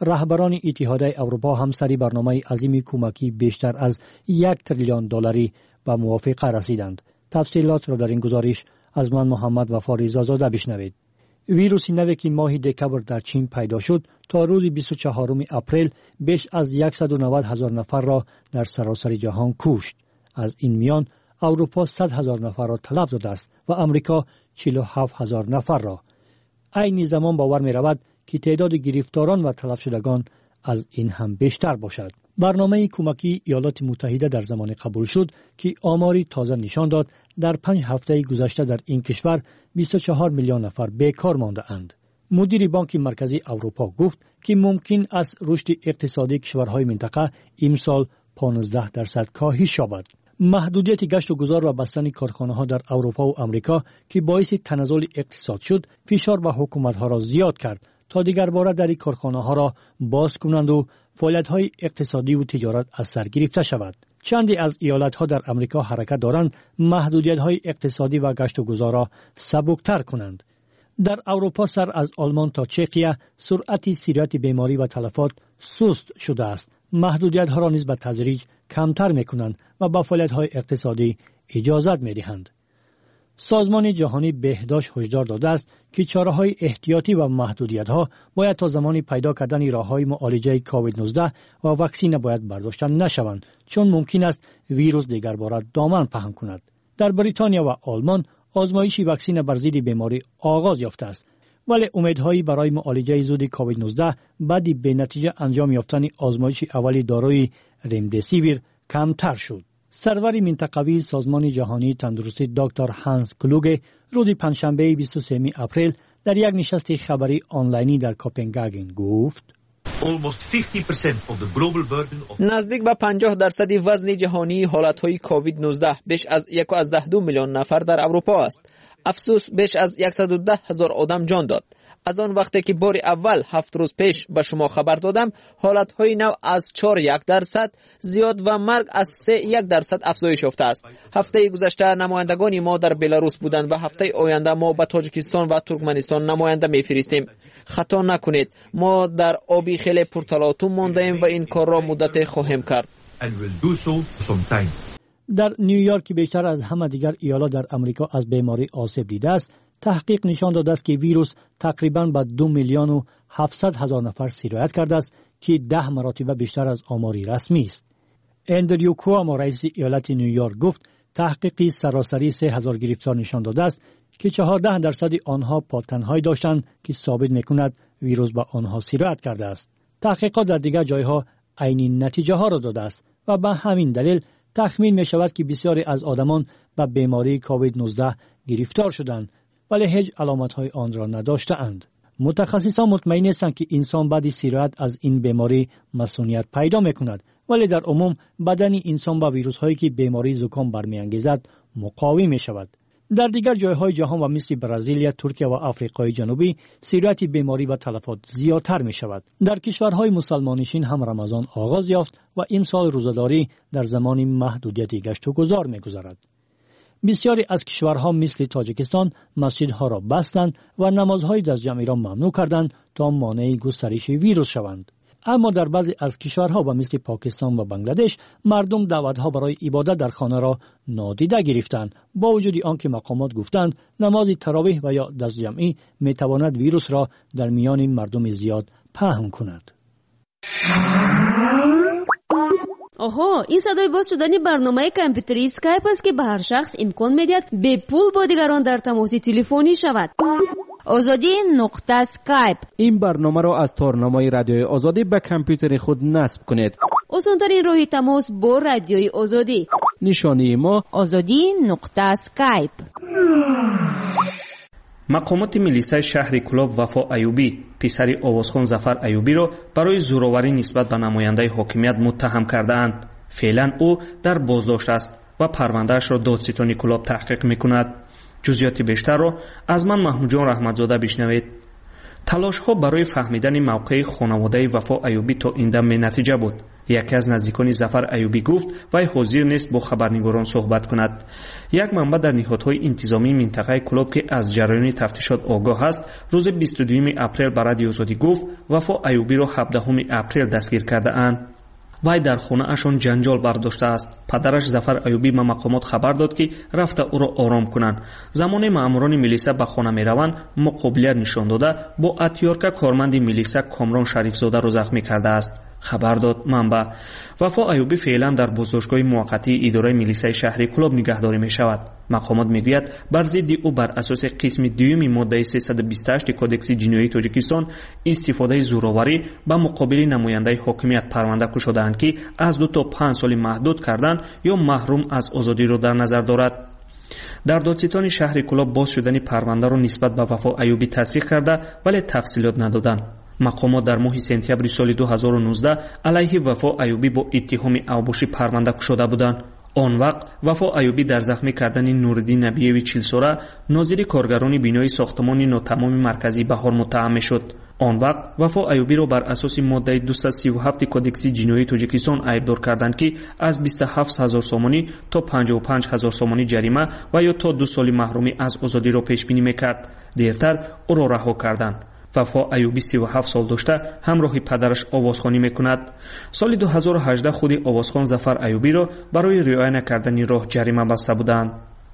رهبران اتحادیه اروپا هم سری برنامه عظیم کمکی بیشتر از 1 تریلیون دلاری به موافقه رسیدند. تفصیلات را در این گزارش از من محمد وفاریزا زاده بشنوید. ویروس نوی که ماه دکبر در چین پیدا شد تا روز 24 اپریل بیش از 190,000 نفر را در سراسر جهان کشت. از این میان اروپا 100,000 نفر را تلف داده است و امریکا 47,000 نفر را. عین زمان باور می رود که تعداد گرفتاران و تلف شدگان از این هم بیشتر باشد. برنامه کمکی ایالات متحده در زمان قبول شد که آماری تازه نشان داد در 5 هفته گذشته در این کشور 24 میلیون نفر بیکار مانده اند. مدیر بانک مرکزی اروپا گفت که ممکن است رشد اقتصادی کشورهای منطقه امسال 15% کاهش یابد. محدودیت گشت و گذار و بستن کارخانه‌ها در اروپا و امریکا که باعث تنزل اقتصاد شد، فشار به حکومت‌ها را زیاد کرد تا دیگر باره در کارخانه‌ها را باز کنند و فعالیت‌های اقتصادی و تجارت از سر گرفته شود. چندی از ایالت‌ها در امریکا حرکت دارند محدودیت‌های اقتصادی و گشت و گذار را سبکتر کنند. در اروپا سر از آلمان تا چخیه سرعت سیریت بیماری و تلفات سست شده است. محدودیت‌ها را نیز به تدریج کمتر می‌کنند و با فعالیت‌های اقتصادی اجازت می‌دهند. سازمان جهانی بهداشت هشدار داده است که چاره‌های احتیاطی و محدودیت‌ها باید تا زمان پیدا کردن راه‌های معالجه کووید 19 و واکسن باید برداشته نشوند، چون ممکن است ویروس دیگر باره دامن پهن کند. در بریتانیا و آلمان آزمایش واکسن بر ضد بیماری آغاز یافته است، ولی امیدهایی برای معالجه زود کووید 19 بعد به نتیجه انجام یافتن آزمایش اولی داروی رمدسیویر کمتر شد. سرور منطقوی سازمان جهانی تندرستی دکتر هانس کلوگه روز پنجشنبه 23 اپریل در یک نشست خبری آنلاینی در کوپنهاگن گفت: نزدیک به 50% وزن جهانی حالتهای کووید 19 بیش از 1.2 میلیون نفر در اروپا است. افسوس بیش از 110,000 آدم جان داد. از آن وقتی که بار اول 7 روز پیش به شما خبر دادم، حالتهای نو از 4.1% زیاد و مرگ از 3.1% افزایش یافته است. هفته گذشته نمایندگان ما در بلاروس بودند و هفته آینده ما به تاجیکستان و ترکمنستان نماینده میفرستیم. خطا نکنید، ما در آبی خیلی پرتلاطم مانده ایم و این کار را مدت خواهیم کرد. در نیویورک بیشتر از همه دیگر ایالات در امریکا از بیماری آسیب دیده است. تحقیق نشان داده است که ویروس تقریباً به 2,700,000 نفر سرایت کرده است که 10 مراتب بیشتر از آماری رسمی است. اندریو کوامو رئیس ایالت نیویورک گفت تحقیقی سراسری 3,000 گرفتار نشان داده است که 14% آنها پاتن‌هایی داشتند که ثابت می‌کند ویروس به آنها سرایت کرده است. تحقیقات در دیگر جایها عین نتیجه ها را داده است و به همین دلیل تخمین می شود که بسیاری از آدمان به بیماری کووید 19 گرفتار شدند ولی هیچ علامت‌های آن را نداشته‌اند. متخصصان مطمئن هستند که انسان بعد سرایت از این بیماری مسئولیت پیدا می‌کند، ولی در عموم بدن انسان با ویروس‌هایی که بیماری زکام برمی‌انگیزد مقاوم می‌شود. در دیگر جای‌های جهان و مثل برزیل، ترکیه و آفریقای جنوبی سرایت بیماری و تلفات زیادتر می‌شود. در کشورهای مسلمانشین هم رمضان آغاز یافت و امسال روزه‌داری در زمان محدودیت گشت و گذار می‌گذرد. بسیاری از کشورها مثل تاجیکستان مسجدها را بستند و نمازهای دست جمعی را ممنوع کردند تا مانع گسترش ویروس شوند. اما در بعضی از کشورها و مثل پاکستان و بنگلادش مردم دعوتها برای عبادت در خانه را نادیده گرفتند، با وجود آنکه مقامات گفتند نماز تراویح و یا دست جمعی میتواند ویروس را در میان مردم زیاد پهن کند. آها، این صدای باز شدن برنامه کامپیوتری اسکایپ است که به هر شخص امکان میدهد به پول با دیگران در تماس تلفنی شود. آزادی نقطه اسکایپ. این برنامه را از تارنامه رادیوی آزادی به کامپیوتر خود نصب کنید. آسان‌ترین راه تماس با رادیوی آزادی. نشانی ما آزادی نقطه اسکایپ. مقامات میلیسای شهر کلاب وفا ایوبی پسر آوازخان ظفر ایوبی را برای زورآوری نسبت به نماینده حاکمیت متهم کرده‌اند. فعلا او در بازداشت است و پرونده‌اش را دادستانی کلاب تحقیق می‌کند. جزئیات بیشتر را از من محمود جان رحمتزاده بشنوید. تلاش‌ها برای فهمیدن موقع خانواده وفا ایوبی تا این دم نتیجه بود. яке аз наздикони Зафар Аюбӣ гуфт вай ҳозир нест бо хабарнигорон суҳбат кунад. Як манбаъ дар ниҳодҳои интизомии минтақаи клуб ки аз ҷараёни тафтишот огоҳ аст, рӯзи 22 апрел ба Радиои Озодӣ гуфт Вафо Аюбиро 17 апрел дастгир кардаанд. вай дар хонаашон ҷанҷол бардоштааст. Падараш Зафар Аюбӣ ба мақомот хабар дод ки рафта ӯро ором кунанд. Замоне маъмурони милиса ба хона мераванд, муқобилият нишон дода бо атёрка корманди милиса Комрон Шарифзодаро захмӣ кардааст. хабар дод манбаъ. Вафо Аюбӣ феълан дар боздоштгоҳи муваққатии идораи милисаи шаҳри Кӯлоб нигаҳдорӣ мешавад. Мақомот мегӯяд бар зидди ӯ бар асоси қисми 2 моддаи 328 кодекси ҷиноии Тоҷикистон истифодаи зӯроварӣ ба муқобили намояндаи ҳокимият парванда кушодаанд ки аз 2 то 5 соли маҳдуд кардан ё маҳрум аз озодиро дар назар дорад. дар додситони шаҳри Кӯлоб боз шудани парвандаро нисбат ба Вафо Аюбӣ тасдиқ карда, вале тафсилот надоданд. мақомот дар моҳи сентябри соли 2019 алайҳи Вафо Аюбӣ бо иттиҳоми авбошӣ парванда кушода буданд. он вақт Вафо Аюбӣ дар захмӣ кардани Нуриддин Набиеви 40 сола нозири коргарони бинои сохтмони нотамоми марказӣ Баҳор муттаҳам мешуд. он вақт Вафо Аюбиро бар асоси моддаи 237 кодекси ҷиноии Тоҷикистон айбдор карданд ки аз 27000 сомонӣ то 55000 сомонӣ ҷарима ва ё то 2 соли маҳрумӣ аз озодиро пешбинӣ мекард. дертар ӯро раҳо карданд. Вафо Аюбӣ 37 сол дошта ҳамроҳи падараш овозхонӣ мекунад. соли 2018 худи овозхон Зафар Аюбиро барои риоя накардани роҳ ҷарима баста буданд.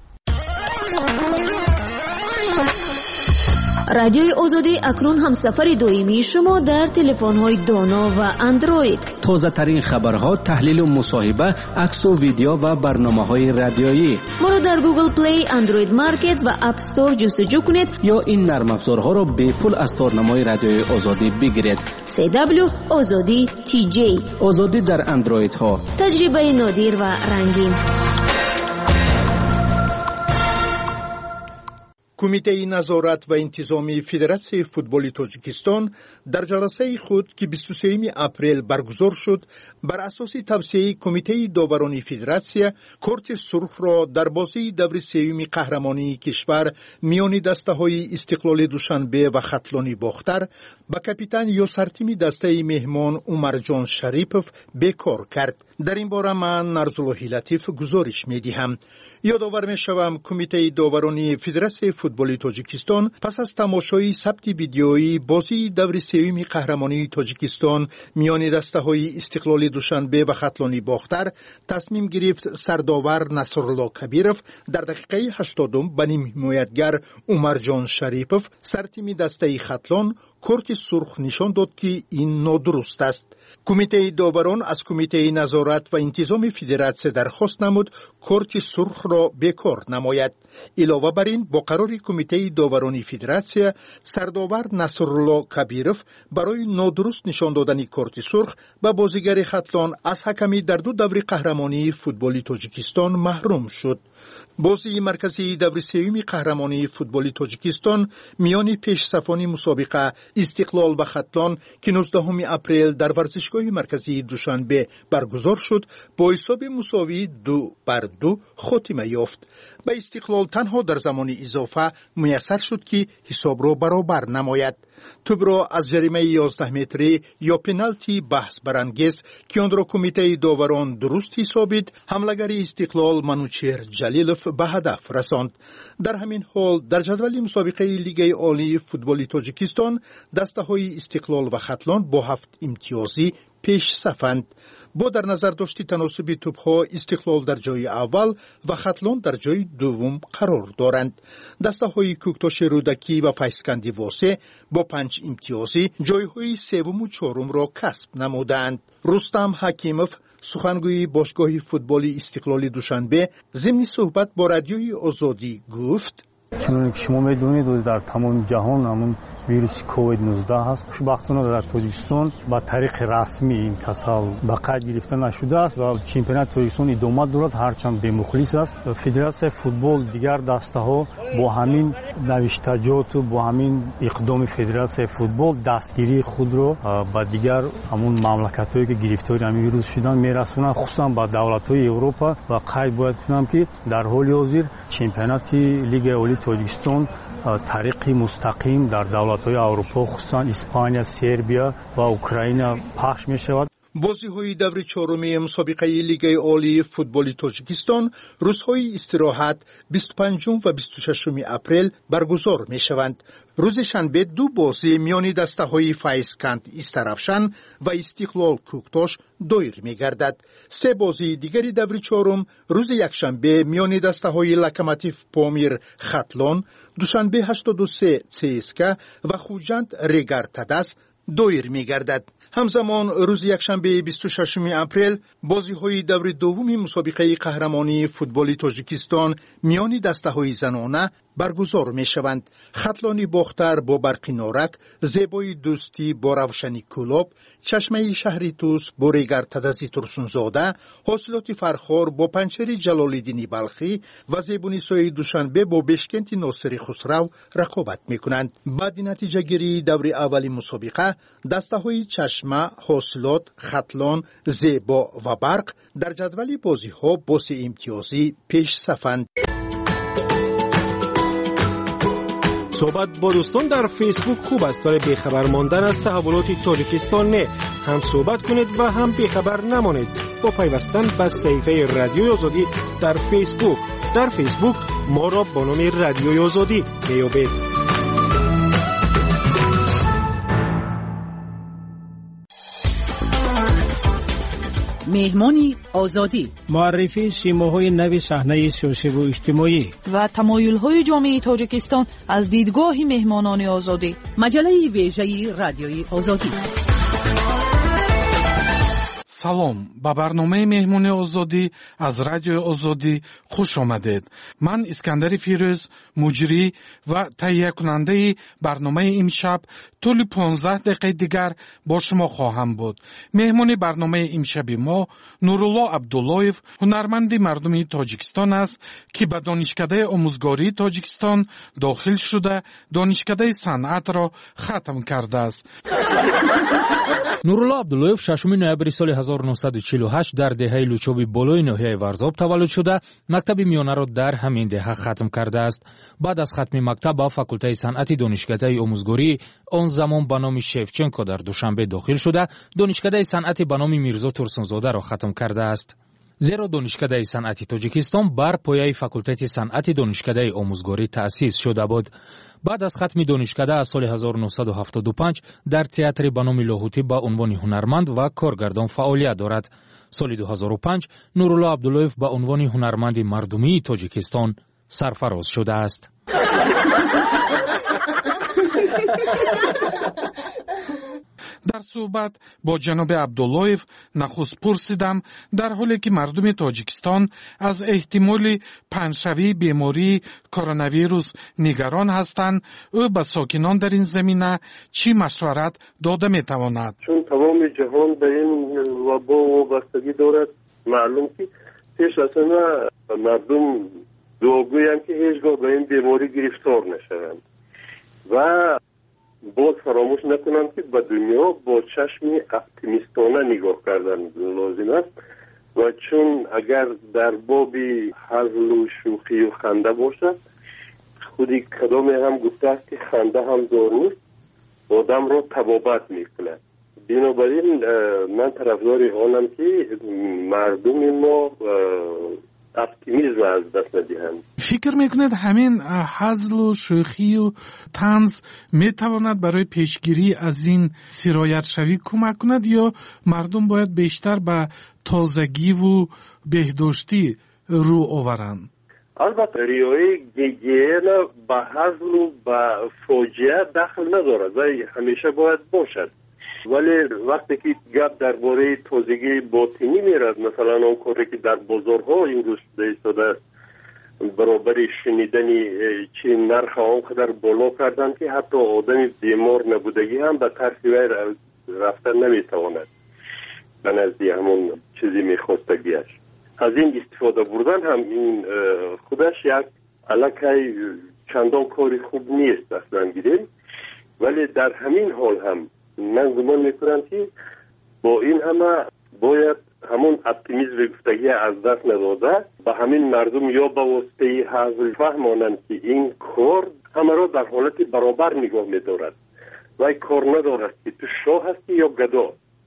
радиои озодӣ акнун ҳамсафари доимии шумо дар телефонҳои доно ва андроид. тозатарин хабарҳо, таҳлилу мусоҳиба, аксу видео ва барномаҳои радиоӣ. моро дар Google Play, Android Market ва App Store ҷустуҷӯ кунед ё ин нармафзорҳоро бепул аз торнамои радиои озодӣ бигиред. CW Озодӣ TJ. озодӣ дар андроидҳо. таҷрибаи нодир ва рангин. кумитаи назорат ва интизоми Федератсияи футболи Тоҷикистон дар ҷаласаи худ ки 23 апрел баргузор шуд, бар асоси тавсияи кумитаи доварони федератсия корти сурхро дар бозии даври сеюми қаҳрамонии кишвар миёни дастаҳои Истиқлоли Душанбе ва Хатлони Бохтар ба капитан ё сартими дастаи меҳмон Умарҷон Шарипов бекор кард. дар ин бора ман Нарзуллоҳи Латиф гузориш медиҳам. ёдовар мешавам, кумитаи доварони Федератсияи футболи Тоҷикистон пас аз тамошои сабти видеои бозии даври сеюми қаҳрамонии Тоҷикистон миёни дастаҳои Истиқлоли Душанбе ва Хатлони Бохтар тасмим гирифт сардовар Насрулло Кабиров дар дақиқаи 80 ба нимҳимоятгар Умарҷон Шарипов сартими дастаи Хатлон корти сурх нишон дод ки ин нодуруст аст. кумитаи доварон аз кумитаи назорат ва интизоми федератсия дархост намуд корти сурхро бекор намояд. илова бар ин бо қарори кумитаи доварони федератсия сардовар Насрулло Кабиров барои нодуруст нишон додани корти сурх ба бозигари Хатлон аз ҳаками дар ду даври қаҳрамонии футболи Тоҷикистон маҳрум шуд. бозии марказии даври сеюми қаҳрамонии футболи Тоҷикистон миёни пешсафони мусобиқа Истиқлол ва Хатлон ки 19 апрел дар варзишгоҳи марказии Душанбе баргузор шуд, бо ҳисоби мусовӣ 2-2 хотима ёфт. ба Истиқлол танҳо дар замони изофа муяссар шуд ки ҳисобро баробар намояд. тӯбро аз ҷаримаи 11 метрӣ ё пеналти баҳсбарангез ки онро кумитаи доварон дуруст ҳисобид, ҳамлагари Истиқлол Манучер Ҷалилов ба ҳадаф расонд. дар ҳамин ҳол дар ҷадвали мусобиқаи Лигаи олии футболи Тоҷикистон дастаҳои Истиқлол ва Хатлон бо 7 имтиёзӣ пешсафанд. бо дар назар дошти таносуби тӯбҳо Истиқлол дар ҷои аввал ва Хатлон дар ҷои дуввум қарор доранд. дастаҳои Кӯктоши Рӯдакӣ ва Файзканди Восе бо 5 имтиёзӣ ҷойҳои севуму чорумро касб намуданд. Рустам Ҳакимов, сухангӯи бошгоҳи футболи Истиқлоли Душанбе, зимни суҳбат бо радиои Озодӣ гуфт: чуноне ки шумо медонед, дар тамоми ҷаҳон ҳамун вируси COVID-19 ҳаст. хушбахтона дар Тоҷикистон ба тариқи расмӣ ин касал ба қайд гирифта нашудааст ва чемпионати Тоҷикистон идома дорад, ҳарчанд бемухлис аст. федератсияи футбол дигар дастаҳо бо ҳамин навиштаҷоту бо ҳамин иқдоми федератсияи футбол дастгирии худро ба дигар ҳамун мамлакатҳое ки гирифтори ҳамин вирус шуданд мерасонанд, хусусан ба давлатҳои Европа. ва қайд бояд кунам ки дар ҳоли ҳозир чемпионати Лигаи олии Тоҷикистон тариқи мустақим дар давлатҳои Аврупо, хусусан Испания, Сербия ва Украина пахш мешавад. بازی‌های دور چهارم مسابقه لیگ عالی فوتبال تاجیکستان روزهای استراحت 25 و 26 اپریل برگزار می‌شوند. روز شنبه دو بازی میان دسته‌های فیضکند استرافشان و استقلال کوکتاش دایر می‌گردد. سه بازی دیگری دور چهارم روز یکشنبه میان دسته‌های لوکوموتیو پامیر ختلان، دوشنبه 83 CSKA و خوجند ریگر تدس دایر می‌گردد. همزمان روز یکشنبه 26 اپریل بازی‌های دور دوم مسابقه قهرمانی فوتبال تاجیکستان میان دسته‌های زنانه برگزار می‌شوند. ختلانی باختر با برقی نارک، زیبای دوستی با روشنی کلوب، چشمه شهری توس با ریگر تدزی ترسونزاده، حاصلات فرخار با پنچری جلال‌الدین بلخی و زیبونیسای دوشنبه با بشکنت ناصری خسرو رقابت می‌کنند. بعد نتیجه گیری دور اولی مسابقه دسته‌های چشمه، حاصلات، ختلان، زیبا و برق در جدول بازی‌ها با 3 امتیازی پیش صفند. صحبت با دوستان در فیسبوک خوب است، ولی بیخبر ماندن از تحولات تاجیکستان نه. هم صحبت کنید و هم بیخبر نمانید با پیوستن به صفحه رادیوی آزادی در فیسبوک. در فیسبوک ما را با نام رادیوی آزادی بیابید. مهمانی آزادی، معرفی سیماهای نو صحنه سیاسی و اجتماعی و تمایل‌های جامعه تاجیکستان از دیدگاه مهمانان آزادی. مجله ویژه رادیوی آزادی. салом ба барномаи меҳмони озодӣ аз радиои озодӣ хуш омадед. ман искандари фирӯз, муҷрӣ ва таҳиякунандаи барномаи имшаб тӯли 15 дақиқаи дигар бо шумо хоҳам буд. меҳмони барномаи имшаби мо нурулло абдуллоев, ҳунарманди мардуми тоҷикистон аст, ки ба донишкадаи омӯзгории тоҷикистон дохил шуда донишкадаи санъатро хатм кардааст. нурулло абдуллоев 6 ноябри соли 1948 дар деҳаи лучоби болои ноҳияи варзоб таваллуд шуда мактаби миёнаро дар ҳамин деҳа хатм кардааст. баъд аз хатми мактаб ба факултаи санъати донишкадаи омӯзгории он замон ба номи шевченко дар душанбе дохил шуда донишкадаи санъати ба номи мирзо турсунзодаро хатм кардааст. зеро донишкадаи санъати тоҷикистон бар пояи факултати санъати донишкадаи омӯзгорӣ таъсис шуда буд. баъд аз хатми донишкада аз соли 1975 дар театри ба номи лоҳутӣ ба унвони ҳунарманд ва коргардон фаъолият дорад. соли 2005 нурулло абдуллоев ба унвони ҳунарманди мардумии тоҷикистон сарфароз шудааст. дар суҳбат бо ҷаноби абдуллоев нахуст пурсидам дар ҳоле ки мардуми тоҷикистон аз эҳтимоли паншавии бемории коронавирус нигарон ҳастанд, ӯ ба сокинон дар ин замина чӣ машварат дода метавонад? чун тамоми ҷаҳон ба ин вабо вобастагӣ дорад, маълум ки пеш аз ҳама мардум дуогӯянд ки ҳеҷ гоҳ ба ин беморӣ гирифтор нашаванд ва باز فراموش نکنم که به دنیا با چشم اپتیمیستانه نگاه کردن لازم است و چون اگر در باب هزل و شوخی و خنده باشد، خودی کدام هم گفته است که خنده هم داروست، آدم را تبابت میکند. بنابراین من طرفدار آنم که مردم ما اپتیمیزم از دست ندهند. فکر میکنید همین هزل و شوخی و طنز میتواند برای پیشگیری از این سرایت شوی کمک کند یا مردم باید بیشتر به تازگی و بهداشتی رو آورند؟ البته ریایی گیگین به هزل و به فاجعه دخل ندارد و همیشه باید باشد. ولی وقتی که گپ درباره تازگی باطنی میرد، مثلا اون کاری که در بازارها این روز ایستاده برابر شنیدنی چه نرخ آنقدر بالا کردن که حتی آدم بیمار نبودگی هم به طرف وی رفتن نمیتواند به نزد همون چیزی میخواستگیش. از این استفاده بردن هم این خودش یک علاقه چندان کاری خوب نیست اصلا گیریم، ولی در همین حال هم من گمان میکنم که با این همه باید همون اپتیمیزم گفتگی از دست نداده به همین مردم یا به واسطه حاضر فهمانند که این کار همه را در حالت برابر نگاه میدارد و این کار ندارد که تو شاه هستی یا گدا،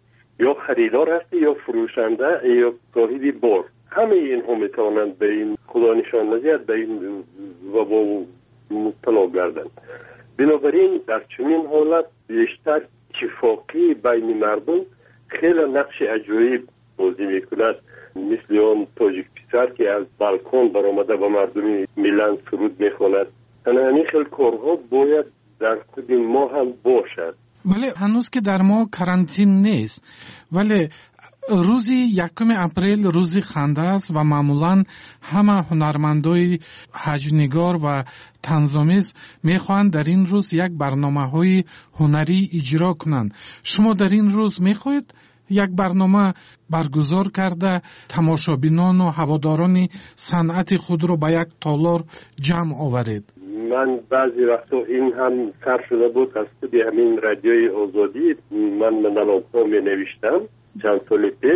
یا خریدار هستی یا فروشنده یا صاحب بار. همه اینها میتوانند به این خدا نشان ندهد به این وبا مبتلا گردند. بنابراین در چنین حالت بیشتر اتفاقی بین مردم خیلی نقش عجیب بازی میکند، مثل آن تاجیک پسر که از بالکن برآمده و مردم میلان سرود میخواند. همین خیلی کارها باید در خود ما هم باشد. ولی هنوز که در ما کرانتین نیست، ولی روزی 1 اپریل روزی خنده است و معمولا همه هنرمندای حجنگار و طنزآمیز میخواهند در این روز یک برنامه‌های هنری اجرا کنند. شما در این روز میخواهید یک برنامه برگزار کرده تماشابینان و هواداران صنعت خود رو به یک تالار جمع آورید؟ من بعضی وقتا این هم سر شده بود از خود همین رادیوی آزادی. من منالات‌ها می نوشتم چند سال پیش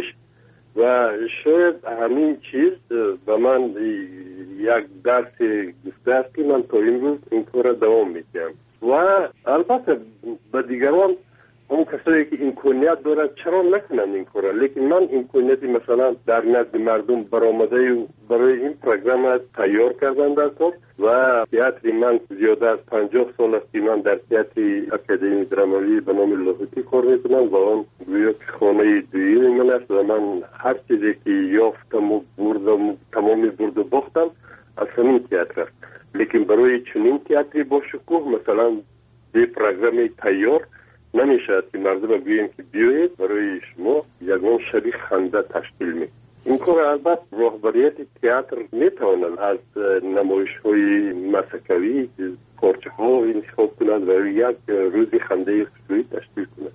و شاید همین چیز به من یک درس گفته است که من تا این روز این کار دوام میدم. و البته به دیگران اون کسایی که امکانیت دارد چرا نکنند این کار، لیکن من امکانیتی مثلا در نزد مردم برآمده برای این پروگرام تیار کردم در کار و تئاتر من زیاده از 50 سال است که من در تئاتر اکادمی درامایی به نام لاهوتی کار میکنم و آن گویا خانه دویی من است و من هر چیزی که یافتم و بردم تمامی برد و باختم از همین تئاتر است. لیکن برای چنین تئاتری با شکوه مثلا به پروگرام تیار نمیشه که مردم بگوییم که بیایید برای شما یگان شبیه خنده تشکیل می. این کار البته راهبریت تئاتر میتوانند از نمایش‌های مسکوی پارچه‌ها انتخاب کنند و یک روز خنده خصوصی تشکیل کنند.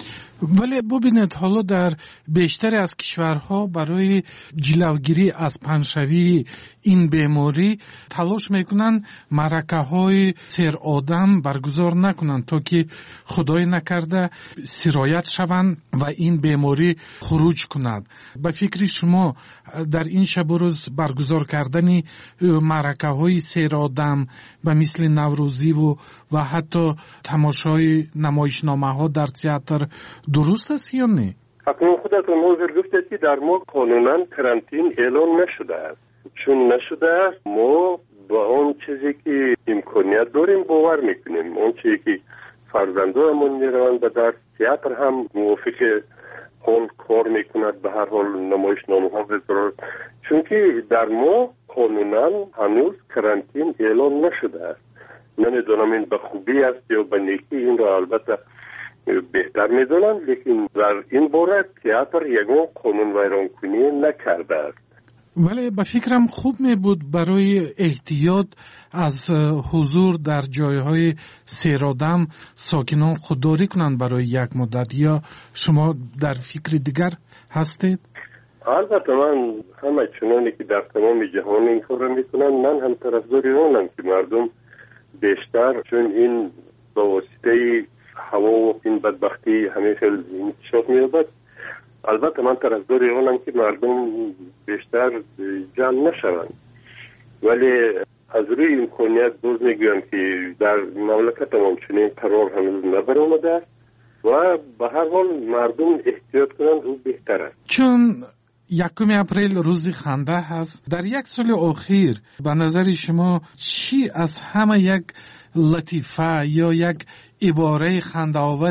ولی ببینید حالا در بیشتر از کشورها برای جلوگیری از پنشوی این بیماری تلاش میکنن معرکه‌های سر آدم برگزار نکنند تا که خدای نکرده سرایت شوند و این بیماری خروج کند. به فکر شما در این شب و روز برگزار کردن معرکه‌های سر آدم و مثل نوروزی و حتی تماشای نمایشنامه‌ها در تئاتر درست است یا نه؟ اکنون خودتون حاضر گفتید که در ما قانونا کرانتین اعلان نشده است. چون نشده است ما با آن چیزی که امکانیت داریم باور میکنیم. آن چیزی که فرزندانمون میروند و در تئاتر هم موافق حال کار میکند به هر حال نمایشنامه‌ها بذارد. چون که در ما قانونا هنوز کرانتین اعلان نشده است. نمیدونم این به خوبی است یا به نیکی، این را البته بهتر میدونم، لیکن در این باره تئاتر یگان قانون ویران کنی نکرده است. ولی به فکرم خوب می بود برای احتیاط از حضور در جایهای سیرآدم ساکنان خودداری کنند برای یک مدت، یا شما در فکر دیگر هستید؟ البته من همه چنانی که در تمام جهان این کار میکنن، من هم طرفدار اونم که مردم بیشتر، چون این با واسطه هوا و این بدبختی همه خیلی انتشار می‌یابد. البته من طرفدار اونم که مردم بیشتر جمع نشوند، ولی از روی امکانیت باز میگویم که در مملکت ما چنین قرار هنوز نبرآمده است و به هر حال مردم احتیاط کنند او بهتر است. چون 1 اپریل روز خنده هست، در یک سال اخیر به نظر شما چی از همه یک لطیفه یا یک عباره خنده‌آور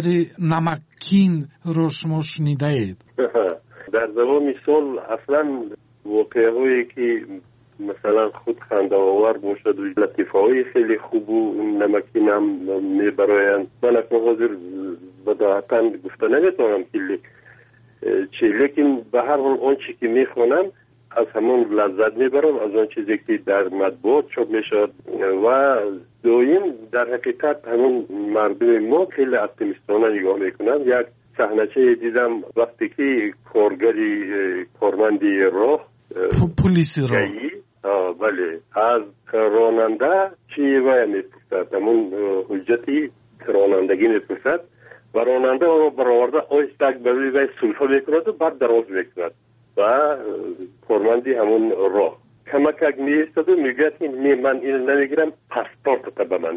نمکین رو شما شنیده اید؟ در زمان سال اصلا واقعهایی که مثلا خود خنده‌آور باشد و لطیفه‌های خیلی خوب و نمکین هم میبرایند. من اکنون حاضر بداهتاً گفته نمیتونم که لیکن به هر حال آن چی که میخوانم از همون لذت میبرم، از آن چیزی که در مطبوعات چاپ میشد و دویم در حقیقت همون مردم ما خیلی اپتیمیستانه نگاه میکنن. یک صحنه دیدم وقتی که کارمندی راه پلیس راه بله از راننده چی وای میپرسد، همون حجتی رانندگی میپرسد و راننده رو برآورده آیستک بروی وی سلفه میکند و بعد دراز میکند و کارمندی همون راه کمکک میستد و میگه من این نمیگیرم پاسپورت تا به من ده.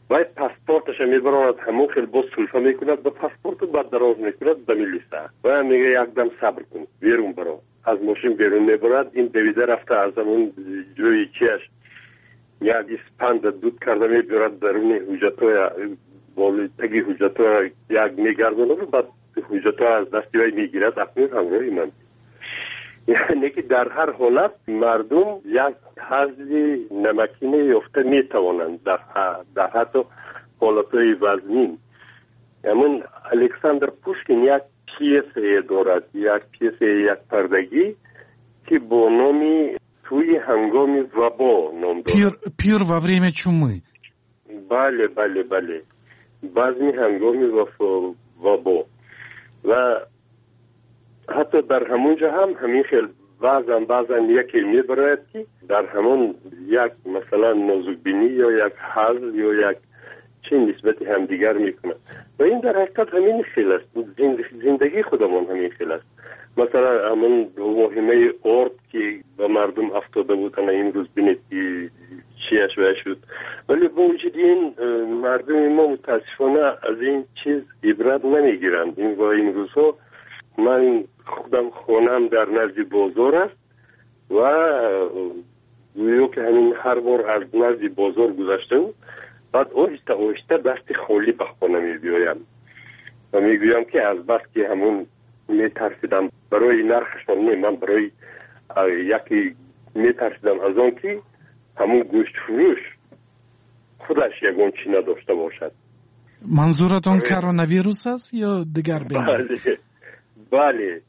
و پاسپورتش میبراند همون خیلی باز سلفه میکند به پاسپورت و بعد دراز میکند به میلیسه و میگه یک دم صبر کن بیرون برو. از ماشین بیرون میبرد. این دویده رفته از همون جوی چیش یک اسپند دود کرده میبرد درون حجتای تگی حجتای یک میگردونه و بعد حجتای از دستی های میگیرد. اکنون همراهی من یعنی که در هر حالت مردم یک حضی نمکینه یافته میتوانند در حتی حالتهای وزنین. همون الکساندر پوشکین یک پیسه دارد، یک پیسه یک پردگی که با نامی توی هنگام وبا نام دارد. پیر و وریم چومی. بله بله بله بعضی هنگام وبا و حتی در همونجا هم همین خیلی بعضا یکی میبراید که در همون یک مثلا نازکبینی یا یک حل یا یک چه نسبت همدیگر میکنه و این در حقیقت همین خیلی است. زندگی خودمون همین خیلی است. مثلا همون مهمه ارد که به مردم افتاده بودن این روز بینید که چیش شد ولی با وجود این مردم ما متاسفانه از این چیز عبرت نمیگیرند. این و این روزها من خودم خونم در نزد بازار است و گویا که همین هر بار از نزد بازار گذشتم بعد آهسته دست خالی به خانه میبیایم و میگویم که از بس که همون میترسیدم برای نرخشان من برای یکی میترسیدم از آن که همون گوشت فروش خودش یگان چی نداشته باشد. منظورتون کرونا است یا دیگر بیماری؟ بله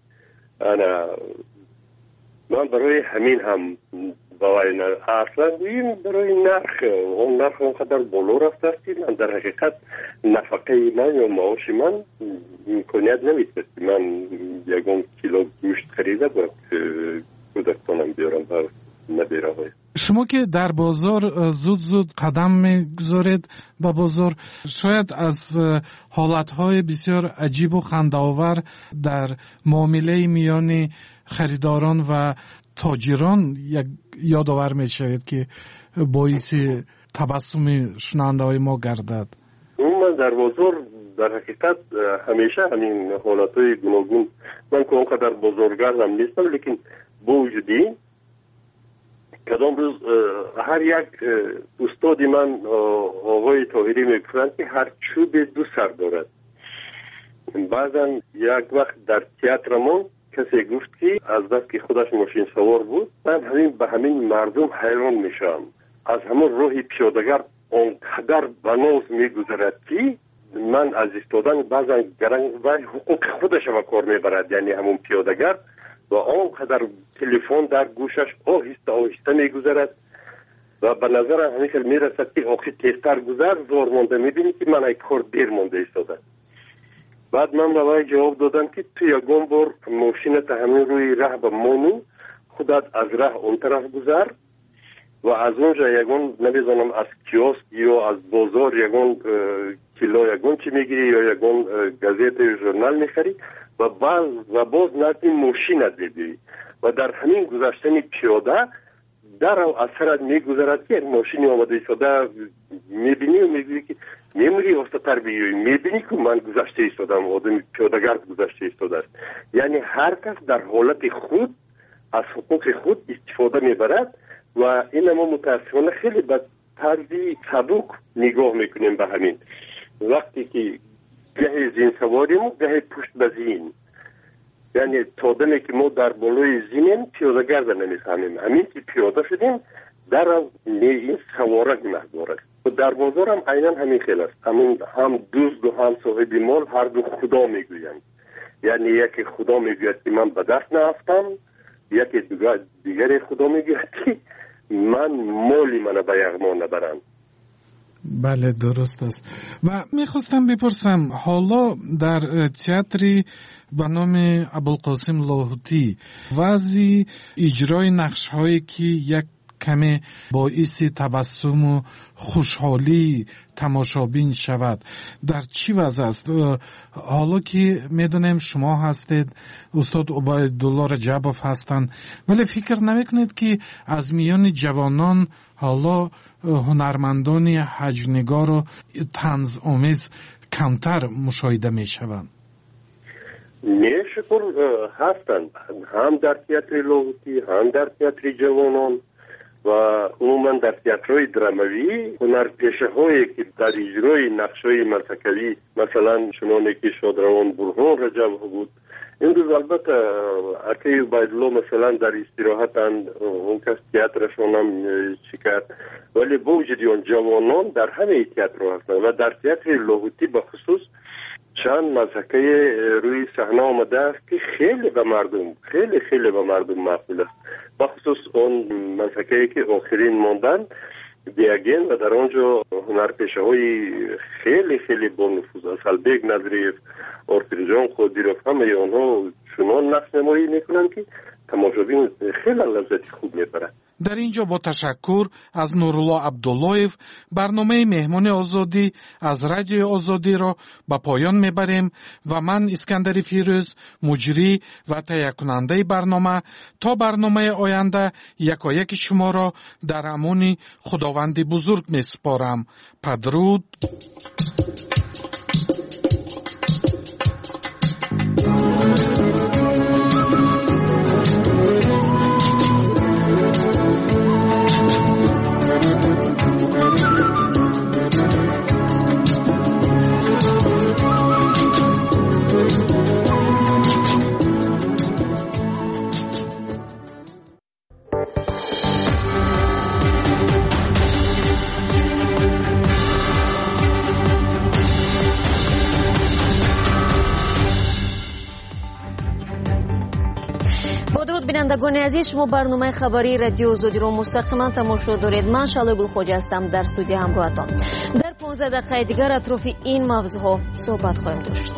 من برای همین هم باید اصلا بیم برای نرخ اون نرخ اونقدر بالا رفته است که من در حقیقت نفقه من یا معاش من امکانیت نمیده من یکم کیلو گوشت خریده باید کودکانم بیارم و نبیره های. شما که در بازار زود قدم میگذارید به بازار شاید از حالتهای بسیار عجیب و خنده‌آور در معامله میان خریداران و تاجران یادآور میشود که باعث تبسم شنونده های ما گردد. من در بازار در حقیقت همیشه همین حالتهای گوناگون من که اونقدر بازارگردم نیستم لیکن با وجودی کدام روز هر یک استادی من آقای طاهری میگفتند که هر چوب دو سر دارد. بعضا یک وقت در تئاترمون کسی گفت که از بس که خودش ماشین سوار بود من همین به همین مردم حیران میشم از همون راه پیاده‌گر اونقدر بناز میگذرد که من از ایستادن بعضا گرنگ و حقوق خودش به کار میبرد. یعنی همون پیاده‌گر و آنقدر تلفن در گوشش آهسته میگذرد و به نظر همیشه میرسد که آخی تیزتر گذر زور مانده میبینی که من ای کار دیر مانده ایستاده. بعد من به وی جواب دادم که تو یکم بار ماشینت همین روی ره به مانو خودت از ره اون طرف گذر و از اونجا یکم نمیزنم از کیوسک یا از بازار یکم کیلو یکم چی میگیری یا یکم گازیت یا ژورنال میخری و باز نزد ماشینت ببینی و در همین گذشتن پیاده در اثرت میگذرد که ماشینی آمده ایستاده میبینی و میگویی که میموری افتادتر بیایی میبینی که من گذشته ایستادم آدم پیاده‌گرد گذشته ایستاده است. یعنی هر کس در حالت خود از حقوق خود استفاده میبرد و این ما متاسفانه خیلی به طرزی سبک نگاه میکنیم به همین وقتی که گه زین سواریم و گه پشت به زین یعنی تا دمی که ما در بالای زینیم پیاده‌گرد نمیفهمیم همین که پیاده شدیم در این سوارک محضور است و در بازار هم عیناً همین خیلی است. هم دوست و هم صاحب مال هر دو خدا میگویند. یعنی یکی خدا میگوید که من به دست نرفتم یکی دیگر خدا میگوید که من مالی من به یغما نبرند. بله درست است. و میخواستم بپرسم حالا در تئاتری به نام ابوالقاسم لاهوتی وضع اجرای نقش هایی که یک کمی باعث تبسم و خوشحالی تماشابین شود. در چی وضع است؟ حالا که میدونیم شما هستید، استاد عبیدالله رجبوف هستند، ولی فکر نمیکنید که از میان جوانان حالا هنرمندان حجم‌نگار و طنز آمیز کمتر مشاهده می شوند؟ شکر هستند، هم در تئاتر لاهوتی، هم در تئاتر جوانان و عموما در تئاترهای دراموی هنرپیشه‌هایی که در اجرای نقش‌های مسکوی مثلا چنانه که شادروان برهان رجب بود، امروز البته عطیه عبیدالله مثلا در استراحتند، اون کس تئاترشون هم چیکار، ولی با وجود آن جوانان در همه تئاترها هستند و در تئاتر لاهوتی به خصوص چند مسکه روی صحنه آمده است که خیلی به مردم مقبول است، به خصوص اون مسکه‌ای که آخرین ماندن دیگن و در آنجا هنرپیشه‌های خیلی با نفوذ است. البیگ نظریف، آرتریجان خودیروف، همه آنها چنان نقش نمایی میکنند که تماشابین خیلی لذت خوب میبرند. در اینجا با تشکر از نورالله عبداللهیف برنامه مهمان آزادی از رادیو آزادی را به پایان میبریم و من اسکندر فیروز مجری و تهیه کننده برنامه تا برنامه آینده یکایک شما را در امان خداوند بزرگ میسپارم. پدرود. بینندگان عزیز، شما برنامه خبری رادیو آزادی را مستقیما تماشا دارید. من شالگل خوجا هستم در استودیو همراهتان. در 15 دقیقه دیگر اطراف این موضوعها صحبت خواهیم داشت.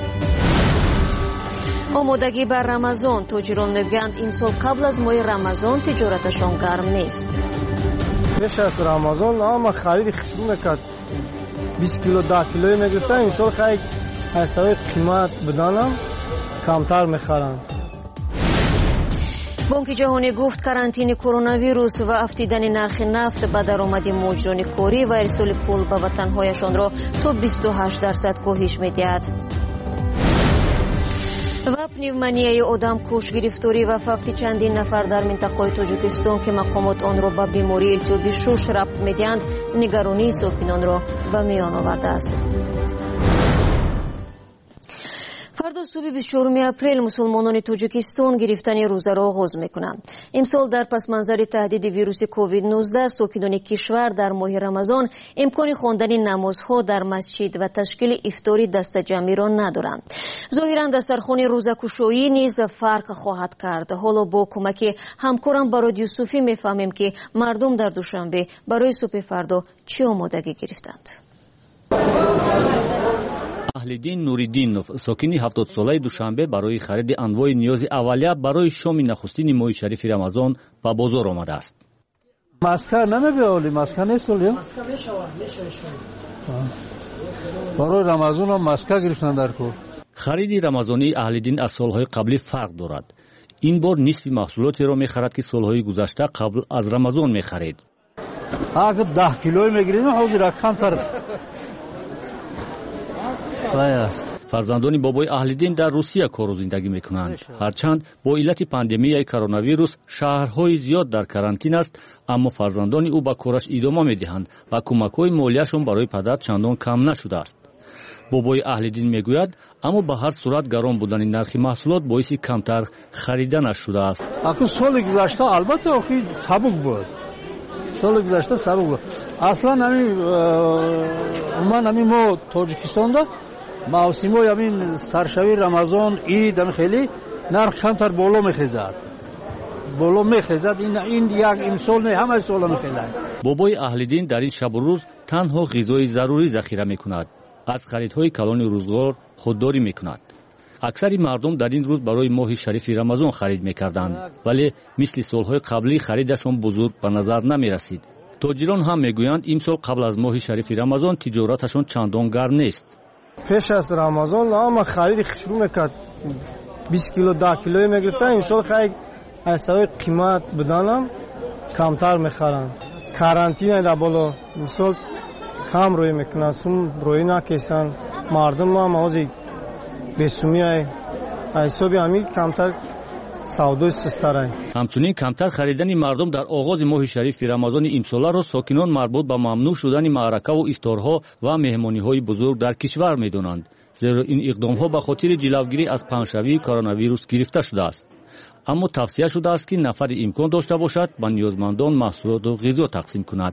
آمادگی بر رمضان. تاجران میگویند امسال قبل از ماه رمضان تجارتشان گرم نیست. پیش از رمضان اما خرید خشم میکرد 20 کیلو 10 کیلو میگرفتن، امسال خیلی حسابی قیمت بدانم کمتر میخرند. بانک جهانی گفت کرانتین کرونا ویروس و افتیدن نرخ نفت به درآمد مجران کاری و ارسال پول به وطنهایشان را تا 28% کاهش می‌دهد. و پنیومانیای آدمکش، گرفتاری و وفات چندین نفر در منطقه تاجیکستان که مقامات آن را به بیماری التهاب شش ربط می‌دهند، نگرانی ساکنان را به میان آورده است. فردا صبح 24 اپریل مسلمانان تاجیکستان گرفتن روزه را آغاز میکنند. امسال در پس منظر تهدید ویروس کووید 19 ساکنان کشور در ماه رمضان امکان خواندن نمازها در مسجد و تشکیل افطاری دست جمعی را ندارند. ظاهرا دسترخوان روزه گشایی نیز فرق خواهد کرد. حالا با کمک همکارم با رادیو صوفی میفهمیم که مردم در دوشنبه برای صبح فردا چه آمادگی گرفتند. اهلدین نوریدینов ساکنی 70 ساله دوشنبه برای خرید انواع نیاز اولیه برای شام نخستین ماه شریف رمضان به بازار آمده است. مسکر نمی‌بیالی، مسکر نیست ولی برای رمضان هم مسکر گرفتن در کور. خرید رمضانی اهلدین از سالهای قبلی فرق دارد. این بار نصف محصولاتی را می‌خرد که سالهای گذشته قبل از رمضان می‌خرید. اگه 10 کیلو می‌گیریم حاضر کمتر فرزندان بابای اهلدین در روسیه کار و زندگی میکنند. هرچند با علت پاندمیای کرونا ویروس شهرهای زیاد در کرانتین است، اما فرزندان او به کارش ادامه میدهند و کمک‌های مالیشان برای پدر چندان کم نشده است. بابای اهلدین میگوید اما به هر صورت گران بودن نرخ محصولات باعث کمتر خریدنش شده است. اخو سال گذشته البته اخی سبک بود. سال گذشته سبک بود. اصلا من ما تاجیکستان دا موسمای همین سرشوی رمضان عید هم خیلی نرخ کمتر بالا میخیزد. این یک امسال نه، همه سالا میخیزد. بابای اهلدین در این شب و روز تنها غذای ضروری ذخیره میکند. از خریدهای کلان روزگار خودداری میکند. اکثر مردم در این روز برای ماه شریف رمضان خرید می‌کردند، ولی مثل سال‌های قبلی خریدشان بزرگ به نظر نمی‌رسید. تاجران هم میگویند این سال قبل از ماه شریف رمضان تجارتشان چندان گرم نیست. پیش از رمضان اما خرید شروع می‌کرد 20 کیلو 10 کیلو می‌گرفتن. این سال خیلی حساب قیمت بدانم کمتر می‌خرند. کارانتین در بالا مثلا کم روی میکنن، سوم روی نکشن. مردم هم آزی بسومی های حسابی همی کمتر سودای سستر های. همچنین کمتر خریدن مردم در آغاز ماه شریف رمضان امسال را ساکنان مربوط به ممنوع شدن معرکه و افطارها و مهمانی های بزرگ در کشور میدونند، زیرا این اقدام ها به خاطر جلوگیری از پنجشنبه کرونا ویروس گرفته شده است. اما توصیه شده است که نفر امکان داشته باشد به نیازمندان محصولات و غذا تقسیم کند.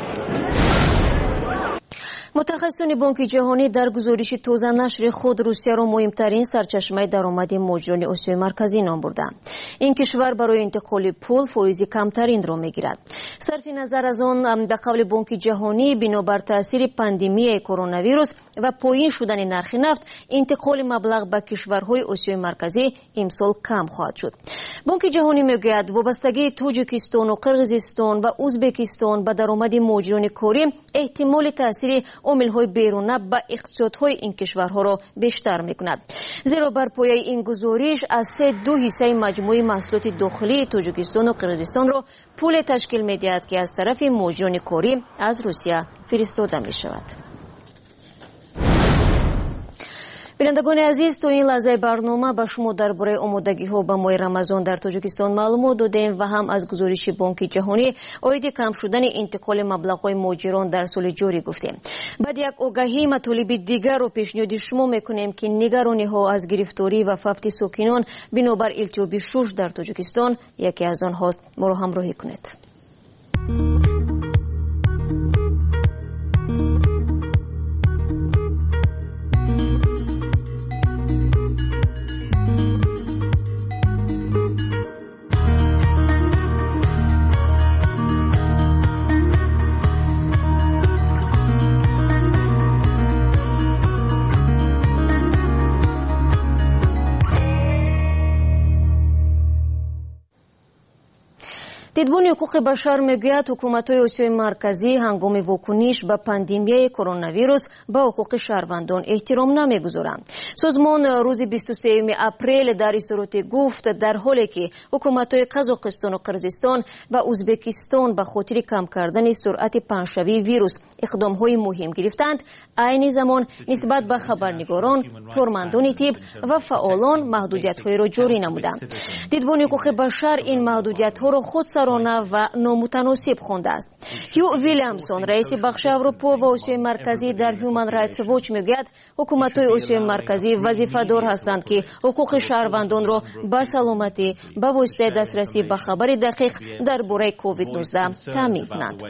متخصصان بانک جهانی در گزارش تازه نشر خود روسیه را مهمترین سرچشمه درآمد ماجرای آسیای مرکزی نام بردند. این کشور برای انتقال پول فایز کمترین را میگیرد. صرف نظر از آن، به قول بانک جهانی بنابر تاثیر پاندمی کرونا ویروس و پایین شدن نرخ نفت، انتقال مبلغ به کشورهای آسیای مرکزی امسال کم خواهد شد. بانک جهانی میگوید وابستگی تاجیکستان و قرقیزستان و ازبکستان به درآمد ماجران کاری احتمال تاثیر عامل‌های بیرونه به اقتصادهای این کشورها را بیشتر می‌کند. زیرا بر پایه این گزارش از 3.2 حصه مجموع محصولات داخلی تاجیکستان و قرقیزستان را پول تشکیل می‌دهد که از طرف ماجران کاری از روسیه فرستاده می‌شود. بینندگان عزیز، تو این لحظه برنامه به شما درباره آمادگی‌ها به ماه رمضان در تاجیکستان معلومات دادیم و هم از گزارش بانک جهانی عاید کم شدن انتقال مبلغ‌های مهاجران در سال جاری گفتیم. بعد یک آگاهی مطالب دیگر رو پیشنهاد شما می‌کنیم که نگرانی‌ها از گرفتاری و فقط ساکنان بنابر التیاب شش در تاجیکستان یکی از آنهاست. ما را همراهی کنید. دیدبان حقوق بشر میگوید حکومت‌های آسیای مرکزی هنگام واکنش به پاندمی کرونا ویروس به حقوق شهروندان احترام نمیگذارند. سازمان روز 23 اپریل در اظهارات گفت در حالی که حکومت‌های قزاقستان و قرقیزستان و ازبکستان به خاطر کم کردن سرعت پنجشنبه ویروس اقدام‌های مهم گرفتند، عین زمان نسبت به خبرنگاران، کارمندان طب و فعالان محدودیت‌های را جاری نمودند. دیدبان حقوق بشر این محدودیت‌ها را خود و نامتناسب خوانده است. هیو ویلیامسون رئیس بخش اروپا و آسیای مرکزی در هیومن رایتس واچ میگوید حکومت‌های آسیای مرکزی وظیفه‌دار هستند که حقوق شهروندان را به سلامتی به واسطه دسترسی به خبر دقیق درباره کووید 19 تامین کنند.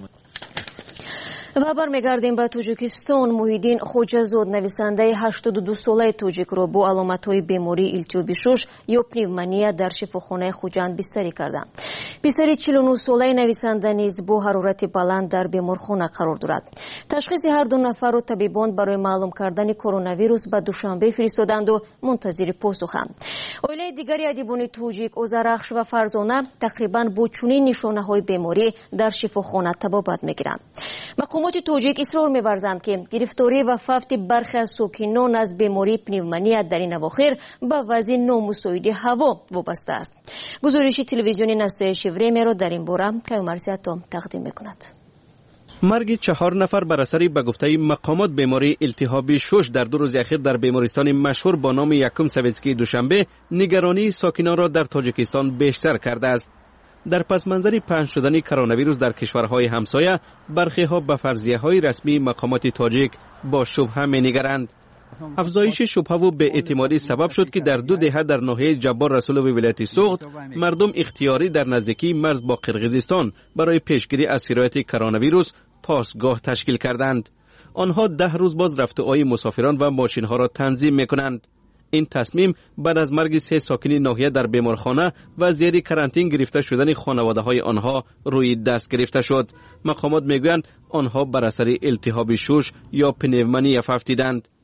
و برمیگردیم به تاجیکستان. محیدین خوجازاد نویسنده 82 ساله تاجیک را با علامت‌های بیماری التیاب شش یا پنیومونیا در شفاخانه خوجند بستری کردند. پسر 49 ساله نویسنده نیز با حرارت بلند در بیمارخانه قرار دارد. تشخیص هر دو نفر را طبیبان برای معلوم کردن کرونا ویروس به دوشنبه فرستادند و منتظر پاسخند. عائله دیگری ادیبان تاجیک اوزرخش و فرزانه تقریبا با چنین نشانه‌های بیماری در شفاخانه طبابت می‌گیرند. مقامات تاجیک اصرار می‌ورزند که گرفتاری و فوت برخی از ساکنان از بیماری پنیومونیا در این اواخر به وضع نامساعد هوا وابسته است. گزارش تلویزیونی نسل شیوری را در این باره کیومرزیاتا تقدیم می‌کند. مرگ 4 نفر بر اثر به گفته مقامات بیماری التهاب شش در 2 روز اخیر در بیمارستان مشهور با نام یکم سویتسکی دوشنبه نگرانی ساکنان را در تاجیکستان بیشتر کرده است. در پس منظر پنهان شدن کرونا ویروس در کشورهای همسایه، برخی ها به فرضیه‌های رسمی مقامات تاجیک با شبهه می‌نگرند. افزایش شبهه و به اعتمادی سبب شد که در 2 دهه در ناحیه جبار رسول و ولایت سوغد مردم اختیاری در نزدیکی مرز با قرقیزستان برای پیشگیری از سرایت کرونا ویروس پاسگاه تشکیل کردند. آنها 10 روز باز رفت و آی مسافران و ماشین ها را تنظیم می‌کنند. این تصمیم بعد از مرگ 3 ساکن ناحیه در بیمارخانه و زیر کرانتین گرفته شدن خانواده های آنها روی دست گرفته شد. مقامات میگویند آنها بر اثر التهاب شش یا پنیومونیا فوتیدند.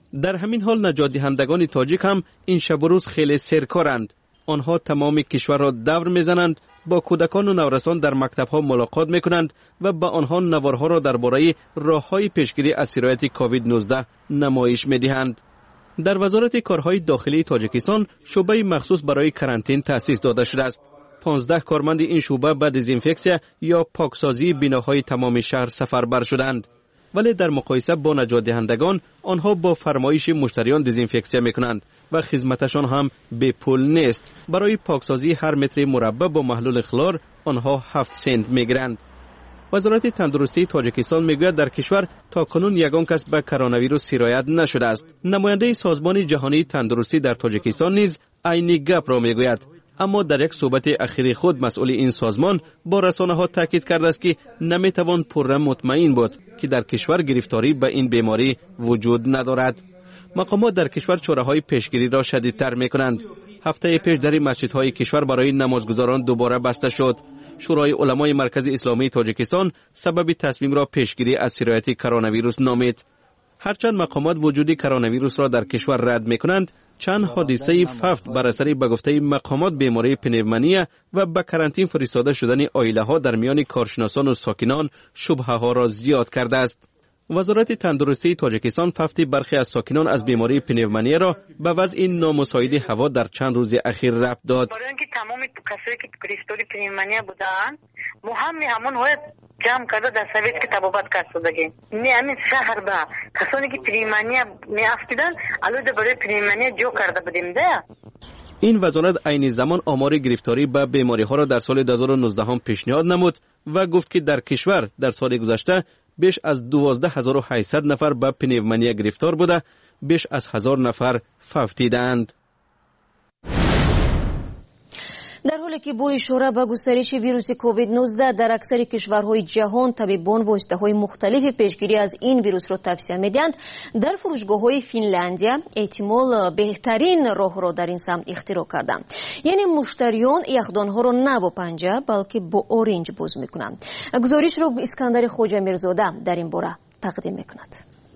در همین حال نجات دهندگان تاجیک هم این شب و روز خیلی سرکارند. آنها تمام کشور را دور میزنند، با کودکان و نورسان در مکتب‌ها ملاقات میکنند و با آنها نوارها را درباره راه‌های پیشگیری از سرایت کووید 19 نمایش میدهند. در وزارت کارهای داخلی تاجیکستان شعبه مخصوص برای کرانتین تأسیس داده شده است. 15 کارمند این شعبه به دزینفکسیا یا پاکسازی بناهای تمام شهر سفربر شدند. ولی در مقایسه با نجات دهندگان آنها با فرمایش مشتریان دزینفکسیا میکنند و خدمتشان هم به پول نیست. برای پاکسازی هر متر مربع با محلول خلور آنها 7 سنت میگیرند. وزارت تندرستی تاجیکستان میگوید در کشور تا کنون یگان کس به کرونا ویروس سرایت نشده است. نماینده سازمان جهانی تندرستی در تاجیکستان نیز عین گپ را میگوید. اما در یک صحبت اخیر خود مسئول این سازمان با رسانه‌ها تاکید کرده است که نمیتوان پررا مطمئن بود که در کشور گرفتاری به این بیماری وجود ندارد. مقامات در کشور چاره‌های پیشگیری را شدیدتر می‌کنند. هفته پیش در مسجدهای کشور برای نمازگزاران دوباره بسته شد. شورای علمای مرکز اسلامی تاجیکستان سبب تصمیم را پیشگیری از سرایت کرونا ویروس نامید. هرچند مقامات وجود کرونا ویروس را در کشور رد می‌کنند، چند حادثه ففت بر اثر به گفته مقامات بیماری پنیومونیا و به کرانتین فرستاده شدن عائله‌ها در میان کارشناسان و ساکنان شبهه‌ها را زیاد کرده است. وزارت تندرستی تاجیکستان ففت برخی از ساکنان از بیماری پنیومونیا را به وضع نامساعد هوا در چند روز اخیر ربط داد. برای اینکه تمام کسایی که گرفتاری پنیومونیا بودند همون های جمع کرده در سویت که تبابت کرد شدگی همین شهر با کسانی که پنیومونیا میافتیدن الان برای پنیومونیا جو کرده بودیم ده. این وزارت عین زمان آمار گرفتاری به بیماری ها را در سال 2019 هم پیشنهاد نمود و گفت که در کشور در سال گذشته بیش از 12800 نفر به پنیومونیا گرفتار بوده، بیش از 1000 نفر فوتیدند. در حالی که با اشاره به گسترش ویروس کووید 19 در اکثر کشورهای جهان طبیبان واسطه‌های مختلف پیشگیری از این ویروس را توصیه می‌دهند، در فروشگاه‌های فنلندیا احتمال بهترین راه را در این سمت اختراع کردند. یعنی مشتریان یخدان‌ها را نه با پنجه بلکه با اورنج باز می‌کنند. گزارش را اسکندر خوجا میرزاده در این باره تقدیم می‌کند.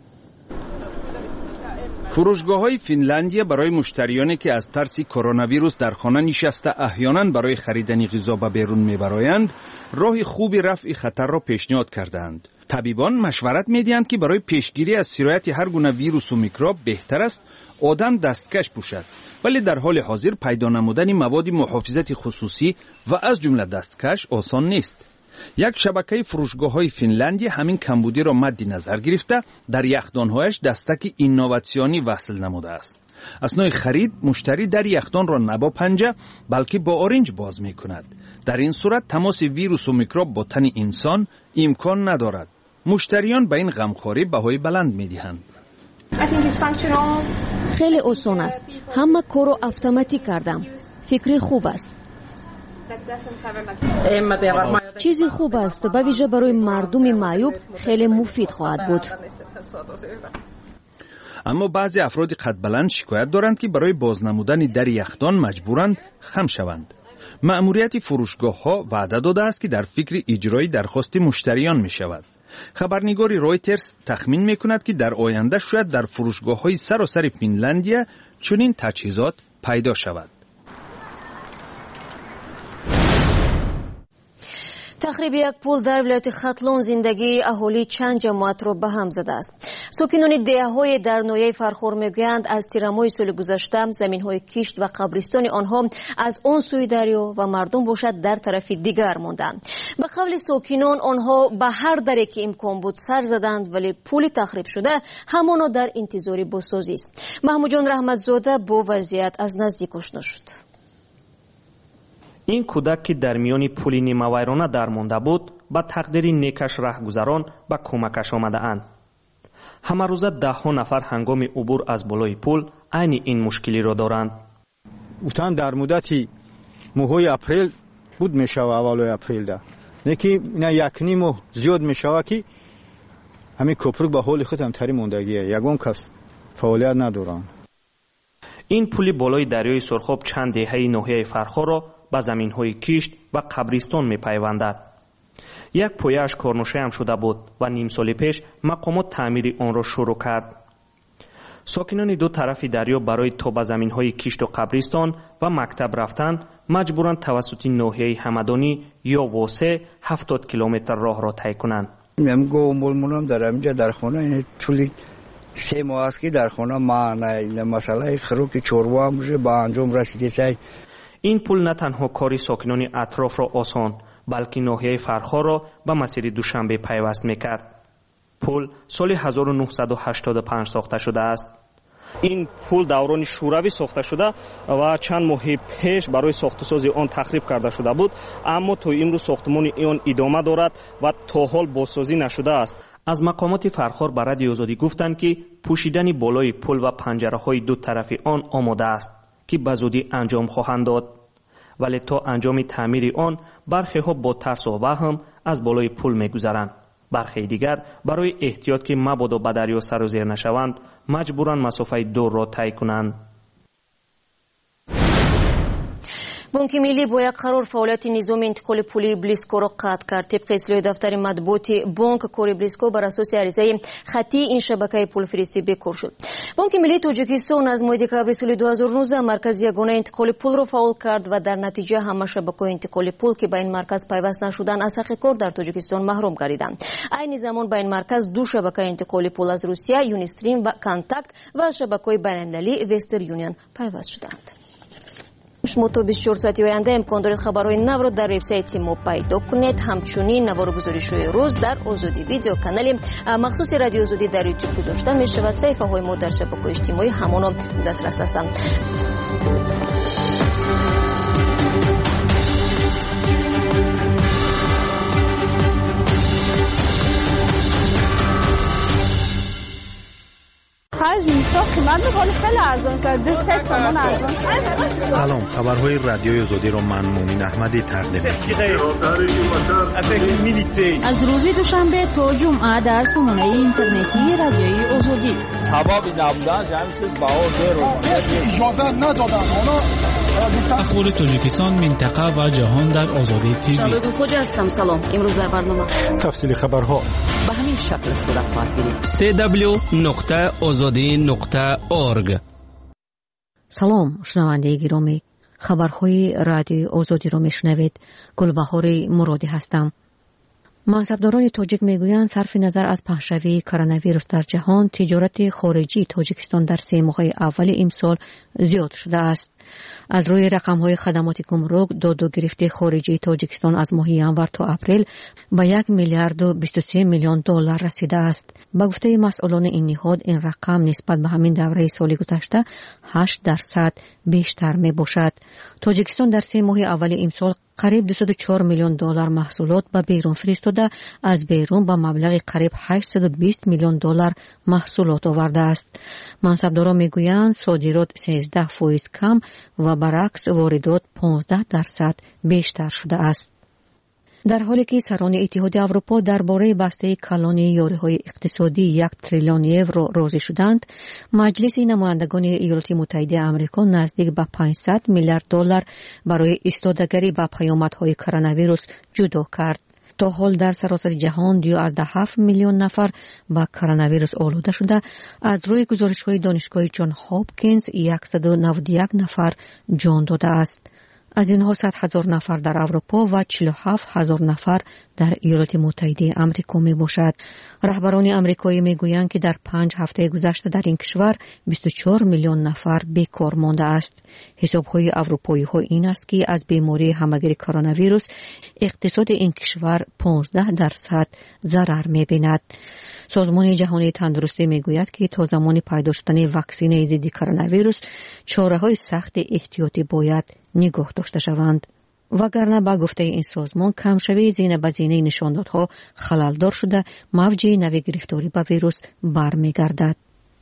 فروشگاه‌های فنلندیا برای مشتریانی که از ترس کرونا ویروس در خانه نشسته احیانا برای خریدن غذا به بیرون میبرایند، راه خوبی رفع خطر را پیشنهاد کردند. طبیبان مشورت میدهند که برای پیشگیری از سرایت هر گونه ویروس و میکروب بهتر است آدم دستکش پوشد، ولی در حال حاضر پیدا نمودن مواد محافظت خصوصی و از جمله دستکش آسان نیست. یک شبکه فروشگاه‌های فنلندیا همین کمبودی را مد نظر گرفته در یخدان‌هایش دستک اینوواسیونی وصل نموده است. اثناء خرید مشتری در یخدان را نه با پنجه بلکه با اورنج باز می‌کند. در این صورت تماس ویروس و میکروب با تن انسان امکان ندارد. مشتریان به این غمخواری بهای بلند می‌دهند. خیلی آسان است. همه کارو اتوماتیک کردم. فکری خوب است. چیزی خوب است، به ویژه برای مردم معیوب خیلی مفید خواهد بود. اما بعضی افراد قد بلند شکایت دارند که برای بازنمودن در یخدان مجبورند خم شوند. مأموریت فروشگاه‌ها وعده داده است که در فکر اجرای درخواست مشتریان می شود. خبرنگار رویترز تخمین می کند که در آینده شاید در فروشگاه‌های سراسر فنلندیا چنین تجهیزات پیدا شود. تخریب یک پل در ولایت ختلون زندگی اهالی چند جماعت را به هم زده است. ساکنان دهه‌های در ناحیه فرخور میگویند از تیرمای سال گذشته زمین‌های کشت و قبرستان آنها از آن سوی دریا و مردم باشد در طرف دیگر ماندند. به قول ساکنان آنها به هر دری که امکان بود سر زدند، ولی پل تخریب شده همانا در انتظار بازسازی است. محمود جان رحمتزاده با وضعیت از نزدیک آشنا شد. این کودک که در میان پل نیمه ویرانه درمانده بود، با تقدیر نیکش رهگذران به کمکش آمده اند. همه روزه ده‌ها نفر هنگام عبور از بالای پل عین این مشکلی را دارند. گفتن در مدتی ماه اپریل بود میشوه، اول اپریل ده نکی نه یک نیم ماه زیاد میشوه که همین کوپر به حال خود هم تری موندگیه، یگان کس فعالیت ندارن. این پل بالای دریای سرخاب چند دهه ناحیه فرخار را به زمین‌های کشت و قبرستان می‌پیوندد. یک پایه‌اش کارنوشه هم شده بود و نیم سال پیش مقامات تعمیر آن را شروع کرد. ساکنان دو طرف دریا برای تا به زمین‌های کشت و قبرستان و مکتب رفتن مجبورند توسط ناحیه همدانی یا واسه 70 کیلومتر راه را طی کنند. من گومولمونم در اینجا در خانه این طولی 3 ماه است که در خانه ما این مسئله خروک چوروا میشه با انجام رسیده. این پل نه تنها کاری ساکنان اطراف را آسان بلکه ناحیه فرخار را به مسیر دوشنبه پیوست میکرد. پل سال 1985 ساخته شده است. این پل دوران شوروی ساخته شده و چند ماه پیش برای ساخت‌وسازی آن تخریب کرده شده بود، اما تا امروز ساختمان آن ادامه دارد و تا حال بازسازی نشده است. از مقامات فرخار به رادیو آزادی گفتند که پوشیدن بالای پل و پنجره‌های دو طرف آن آماده است که به زودی انجام خواهند داد، ولی تا انجام تعمیر آن برخی‌ها با ترس و وهم از بالای پل می‌گذرند. برخی دیگر برای احتیاط که مبادا به دریا سر و زیر نشوند مجبورند مسافه دور را طی کنند. بانک ملی با یک قرار فعالیت نظام انتقال پولی بلیسکو را قطع کرد. طبق اصلاح دفتر مطبوعات بانک کار بلیسکو بر اساس عریضه خطی این شبکه پولفرستی بکار شد. بانک ملی تاجیکستان از ماه دکبر سال 2019 مرکز یگانه انتقال پول را فعال کرد و در نتیجه همه شبکه‌های انتقال پول که به این مرکز پیوست نشدند از حق کار در تاجیکستان محروم گردیدند. عین زمان به این مرکز دو شبکه انتقال پول از روسیه یونیستریم و کانتاکت و از شبکه‌های بین‌المللی وستر یونیون پیوست شدند. شما تا 24 ساعتی آینده امکان دارید خبرهای نو را در وبسایت ما پیدا کنید. همچنین نوار گزارش‌های روز در آزادی ویدیو کانال مخصوص رادیو آزادی در یوتیوب گذاشته می‌شود. صفحه‌های ما در شبکه‌های اجتماعی همان دسترس هستند. سلام، خبرهای رادیوی آزادی را من مومن احمدی تقدیم می‌کنم. از روز دوشنبه تا جمعه در سامانه اینترنتی رادیوی آزادی. سبب نبودن همین چیز اجازه ندادن. اخبار تاجیکستان، منطقه و جهان در آزادی تیوی. شالود خوج هستم. سلام. امروز در برنامه تفصیل خبرها به همین شکل صورت خواهد گرفت. www.azadi.org. سلام شنونده گرامی، خبرهای رادیو آزادی را میشنوید. گلبهار مرادی هستم. منصبداران تاجیک میگویند صرف نظر از پهشوی کرونا ویروس در جهان، تجارت خارجی تاجیکستان در 3 ماه اول امسال زیاد شده است. از روی رقم‌های خدمات گمرک، داد و گرفت خارجی تاجیکستان از ماه ینور تا اپریل به 1 میلیارد و 23 میلیون دلار رسیده است. به گفته مسئولان این نهاد، این رقم نسبت به همین دوره سال گذشته 8% بیشتر می باشد. تاجیکستان در 3 ماه اول امسال قریب 204 میلیون دلار محصولات به بیرون فرستاده، از بیرون به مبلغ قریب 820 میلیون دلار محصولات آورده است. منصبداران میگویند صادرات 13% کم و برعکس واردات 15% بیشتر شده است. در حالی که سران اتحاد اروپا درباره بسته کلان یاری‌های اقتصادی 1 تریلیون یورو راضی شدند، مجلس نمایندگان ایالات متحده آمریکا نزدیک به 500 میلیارد دلار برای ایستادگی به پیامدهای کرونا ویروس جدا کرد. تا حال در سراسر جهان 2.7 میلیون نفر با کرونا ویروس آلوده شده. از روی گزارش‌های دانشگاه جان هاپکینز 191 نفر جان داده است. از اینها 100,000 نفر در اروپا و 47,000 نفر در ایالات متحده آمریکا می باشد. رهبران آمریکایی می گویند که در 5 هفته گذشته در این کشور 24 میلیون نفر بیکار مانده است. حسابهای اروپایی ها این است که از بیماری همگیر کرونا ویروس اقتصاد این کشور 15% ضرر می بیند. سازمان جهانی تندرستی میگوید که تا زمان پیدا شدن واکسن ضد کرونا ویروس چاره‌های سخت احتیاطی باید نگاه داشته شوند. وگرنه با گفته این سازمان کمشوی زینه به زینه نشاندادها خللدار شده، موج نوی گرفتاری به ویروس برمیگردد.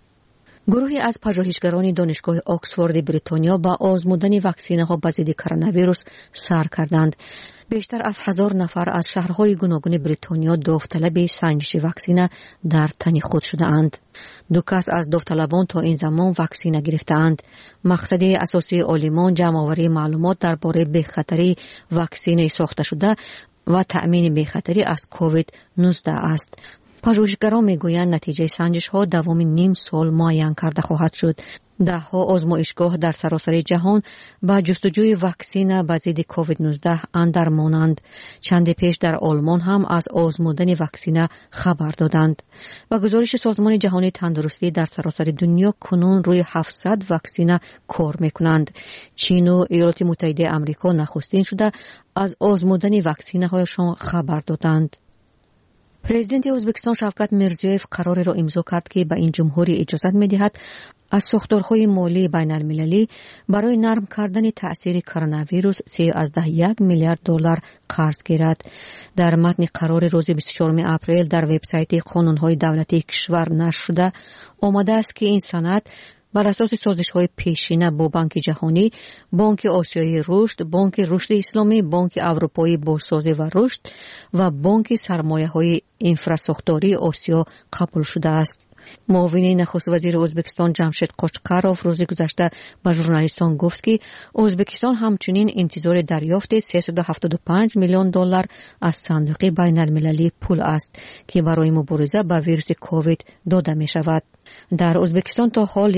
گروهی از پژوهشگران دانشگاه آکسفورد بریتانیا با آزمودن واکسن‌ها به ضد کرونا ویروس سر کردند. بیشتر از 1000 نفر از شهرهای گوناگون بریتانیا داوطلب سنجش واکسن در تن خود شده‌اند. 2 کس از داوطلبان تا این زمان واکسن گرفته‌اند. مقصد اساسی عالمان جمع‌آوری معلومات درباره بی‌خطری واکسن ساخته شده و تأمین بی‌خطری از کووید 19 است. پژوهشگران میگویند نتیجه سنجش ها دوام نیم سال معین کرده خواهد شد. ده ها آزمایشگاه در سراسر جهان با جستجوی واکسن به ضد کووید 19 اندرمانند. چند پیش در آلمان هم از آزمودن واکسن خبر دادند. و گزارش سازمان جهانی تندرستی در سراسر دنیا کنون روی 700 واکسن کار میکنند. چین و ایالات متحده آمریکا نخستین شده از آزمودن واکسن هایشان خبر دادند. پرزیدنت ازبکستان شوکت میرزیویف قراری را امضا کرد که به این جمهوری اجازت می‌دهد از ساختارهای مالی بین المللی برای نرم کردن تأثیر کرونا ویروس 3.1 میلیارد دلار قرض گیرد. در متن قرار روز 24 اپریل در وبسایت قانون‌های دولتی کشور نشر شده آمده است که این سند بر اساس سازش‌های پیشینه با بانک جهانی، بانک آسیایی رشد، بانک رشد اسلامی، بانک اروپایی بازسازی و رشد و بانک سرمایه‌های انفراساختاری آسیا قبول شده است. معاون نخست وزیر ازبکستان جمشید قوچقروف روز گذشته به ژورنالیستان گفت که ازبکستان همچنین انتظار دریافت 375 میلیون دلار از صندوق بین المللی پول است که برای مبارزه با ویروس کووید داده می شود. در ازبکستان تا حال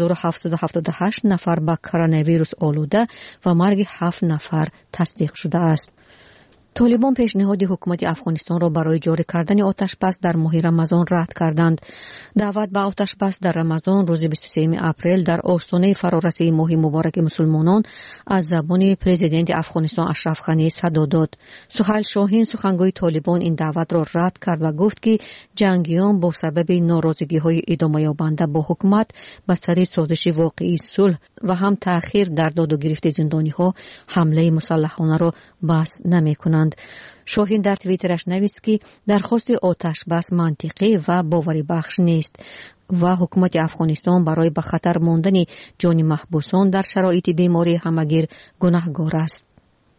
1778 نفر با کرونا ویروس آلوده و مرگ 7 نفر تصدیق شده است. طالبان پیشنهاد حکومت افغانستان را برای جاری کردن آتش بس در ماه رمضان رد کردند. دعوت به آتش بس در رمضان روز 23 اپریل در آستانه فرارسیدن ماه مبارک مسلمانان از زبان پرزیدنت افغانستان اشرف غنی صدا داد. سهیل شاهین سخنگوی طالبان این دعوت را رد کرد و گفت که جنگیان با سبب ناراضگی‌های ادامه یابنده با حکومت به سر سازش واقعی صلح و هم تأخیر در داد و گرفت زندانی‌ها حمله مسلحانه را بس نمی‌کنند. شاهین در توییترش نوشت که درخواست آتش بس منطقی و باوری بخش نیست و حکومت افغانستان برای به خطر ماندن جان محبوسان در شرایط بیماری همگیر گناهکار است.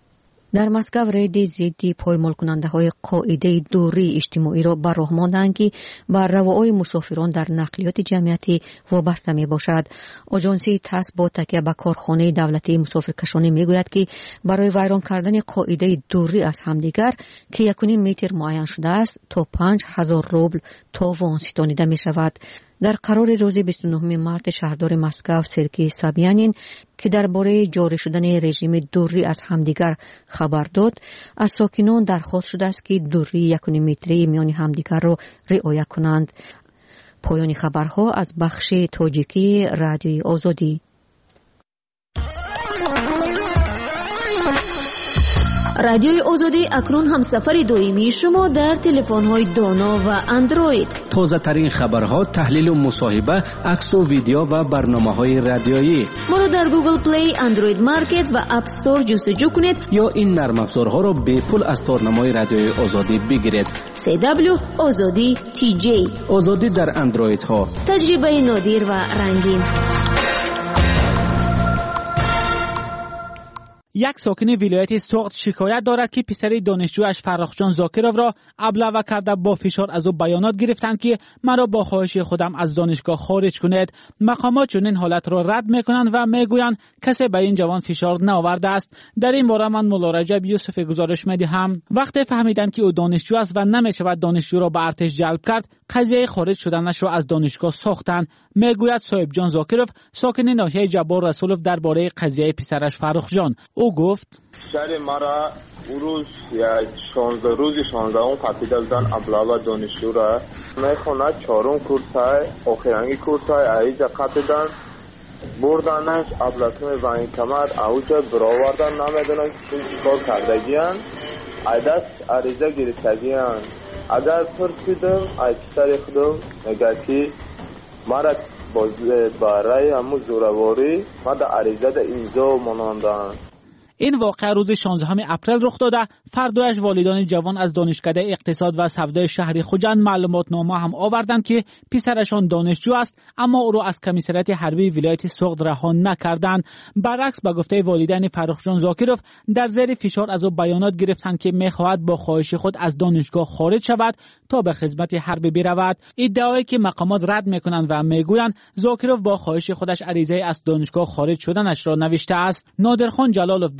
در مسکو رید ضد پایمال کننده های قاعده دوری اجتماعی را به راه ماندند که بر رواهای مسافران در نقلیات جمعیتی وابسته می باشد. آژانسی تاس با تکیه به کارخانه دولتی مسافرکشانی می گوید که برای ویران کردن قاعده دوری از همدیگر که 1.5 متر معین شده است تا 5000 روبل تاوان ستانیده می شود. در قرار روز 29 مارس شهردار مسکو سرکی سابیانین که درباره جاری شدن رژیم دوری از همدیگر خبر داد، از ساکنان درخواست شده است که دوری 1.5 متری میان همدیگر را رعایت کنند. پایان خبرها از بخش تاجیکی رادیوی آزادی. رادیوی آزادی اکنون هم سفر دائمی شما در تلفن‌های دانا و اندروید. تازه ترین خبرها، تحلیل و مصاحبه، عکس و ویدیو و برنامه‌های رادیویی. ما رو در گوگل پلی، اندروید مارکت و اپ استور جستجو کنید یا این نرم افزارها را به پول از تارنمای رادیوی آزادی بگیرید. CW آزادی TJ. آزادی در اندروید ها. تجربه نادر و رنگین. یک ساکن ولایت سوغد شکایت دارد که پسر دانشجویش فرخجان زاکروف را ابلهه کرده با فشار از او بیانات گرفتند که مرا با خواهش خودم از دانشگاه خارج کنید. مقامات چنین حالت را رد میکنند و میگویند کسی به این جوان فشار نآورده است. در این باره من مولا رجب یوسف گزارش میدهم. وقتی فهمیدند که او دانشجو است و نمیشود دانشجو را به ارتش جلب کرد، قضیه خارج شدنش را از دانشگاه ساختند. میگوید صاحب جان زاکروف ساکن ناحیه جبار رسولوف درباره قضیه پسرش فرخجان. او گفت شهر مرا روز 16 قطیده بودن ابلهه دانشجو را میخونه 4 کورسای آخرانگی کورسای ایجا قطیدن بردنش ابلسم وین کمر اوجا براوردن نمیدونن چیکار کردگیان ایدست عریضه گرفتگیان اگر پرسیدم ای پسر خودم میگه که مرا برای همون زورواری ما در عریضه در اینجا مناندن. این واقعه روز 16 اپریل رخ داده. فردایش والدان جوان از دانشکده اقتصاد و سودای شهر خوجند معلومات نامه هم آوردند که پسرشان دانشجو است، اما او را از کمیسریت حربی ولایت سوغد رها نکردند. برعکس به گفته والدین فرخجان زاکروف در زیر فشار از او بیانات گرفتند که می‌خواهد با خواهش خود از دانشگاه خارج شود تا به خدمت حربی برود. ادعایی که مقامات رد می‌کنند و میگویند زاکروف با خواهش خودش عریضه از دانشگاه خارج شدنش را نوشته است. نادرخان جلالوف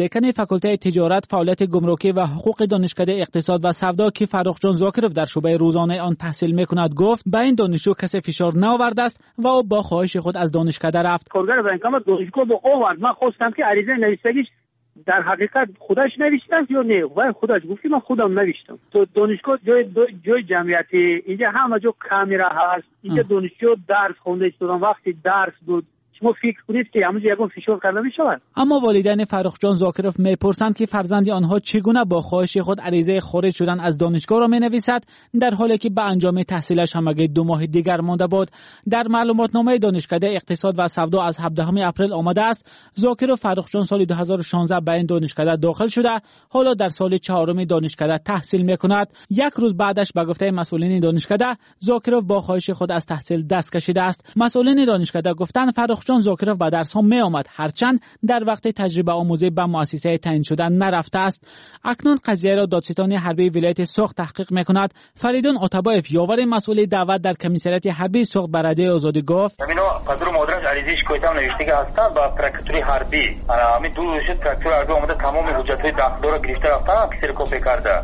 دکان فاکولته تجارت، فعالیت گمرکی و حقوق دانشکده اقتصاد و سودا که فرخجان زاکرов در شعبه روزانه آن تحصیل میکند گفت به این دانشجو کسی فشار نآورده است و او با خواهش خود از دانشکده رفت. کارگر بانکامات دانشگاه با آورد. من خواستم که عریضه نویسندگیش در حقیقت خودش نوشته است یا نه؟ و خودش گفتی من خودم نوشتم. تو دانشگاه جای جمعیتی، اینجا همه جا کامرا هست. اینجا دانشجو درس خونده استودان وقتی درس بود شما فکر کنید که همون یگان فشار کرده میشود. اما والدین فرخجان زاکرov میپرسند که فرزند آنها چگونه با خواهش خود عریضه خارج شدن از دانشگاه را مینویسد در حالی که به انجام تحصیلش همگی 2 ماه دیگر مانده بود. در معلوماتنامه دانشکده اقتصاد و سودا از 17 اپریل آمده است زاکرov فرخجان سال 2016 به این دانشکده داخل شده، حالا در سال 4 دانشکده تحصیل میکند. 1 روز بعدش به گفته مسئولین دانشکده زاکرov با خواهش خود از تحصیل دست کشیده است. مسئولین دانشکده گفتند فرخجان زاکرov به درس ها می آمد، هرچند در وقت تجربه آموزی به مؤسسه تعیین شده نرفته است. اکنون قضیه را دادستان حربی ولایت سوخت تحقیق میکند. فریدون عطابایف یاور مسئول دعوت در کمیسریات حربی سوخت به رادیو آزادی گفت همین پدر مادرش عریضه شکایتم نوشته هستند با پرکتوری حربی. همین دو شد پرکتوری حربی اومده تمام حجت های داخلی را گرفته رفتن کسری کرده.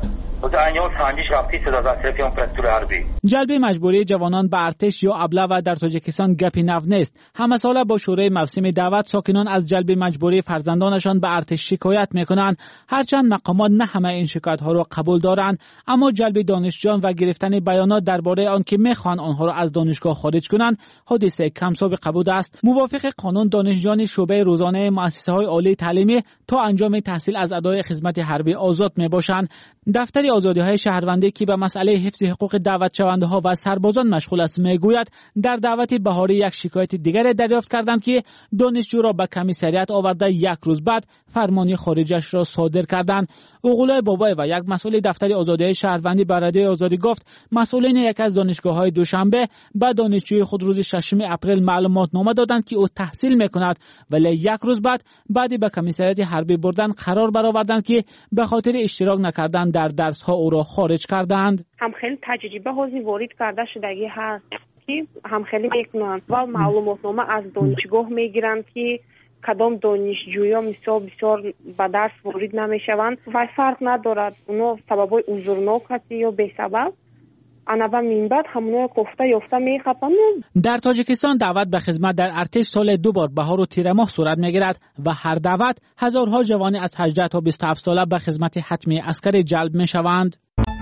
جلب مجبوری جوانان به ارتش یا ابله و در تاجیکستان گپی نو نیست. همه ساله با شورای موسمی دعوت ساکنان از جلب مجبوری فرزندانشان به ارتش شکایت میکنند. هرچند مقامات نه همه این شکایت ها را قبول دارند، اما جلب دانشجویان و گرفتن بیانات درباره آن که میخوان آنها را از دانشگاه خارج کنند حادثه کم سابقه بوده است. موافق قانون دانشجویان شعبه روزانه مؤسسه های عالی تعلیمی تا انجام تحصیل از ادای خدمت حربی آزاد میباشند. دفتر آزادی‌های شهروندی که به مسئله حفظ حقوق دعوت شونده‌ها و سربازان مشغول است میگوید در دعوت بهاری یک شکایت دیگر دریافت کردند که دانشجو را به کمیسریات آورده 1 روز بعد فرمانی خارجش را صادر کردند. اوغلای بابای و یک مسئول دفتر آزادی‌های شهروندی به رادیو آزادی گفت مسئولین یک از دانشگاه‌های دوشنبه به دانشجوی خود روز 6 اپریل معلومات نامه دادند که او تحصیل می‌کند، ولی 1 روز بعد به کمیسریات حربی بردن قرار برآوردند که به خاطر اشتراک نکردن در درس‌ها او را خارج کردند. هم خیلی تجربه هایی وارد کرده شدگی هست که هم خیلی میکنند و معلومات نامه از دانشگاه میگیرند که کدام دانشجویا بسیار به درس وارد نمیشوند و فرق ندارد اونا سببای عذرناک هست یا بی سبب انبا منبت همونو گفته یافته میخوابند. در تاجیکستان دعوت به خدمت در ارتش سال 2 بار بهار و تیر ماه صورت میگیرد و هر دعوت هزارها جوان از 18 تا 27 ساله به خدمت حتمی عسکری جلب میشوند.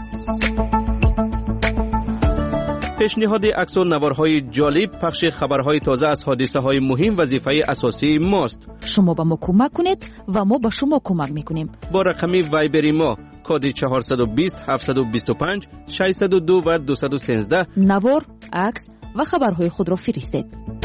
پیشنهاد عکس و نوارهای جالب، پخش خبرهای تازه از حادثه های مهم وظیفه اساسی ماست. شما به ما کمک کنید و ما به شما کمک میکنیم. با رقم وایبری ما کد 420 725 602 و 213 نوار، عکس و خبرهای خود را فرستید.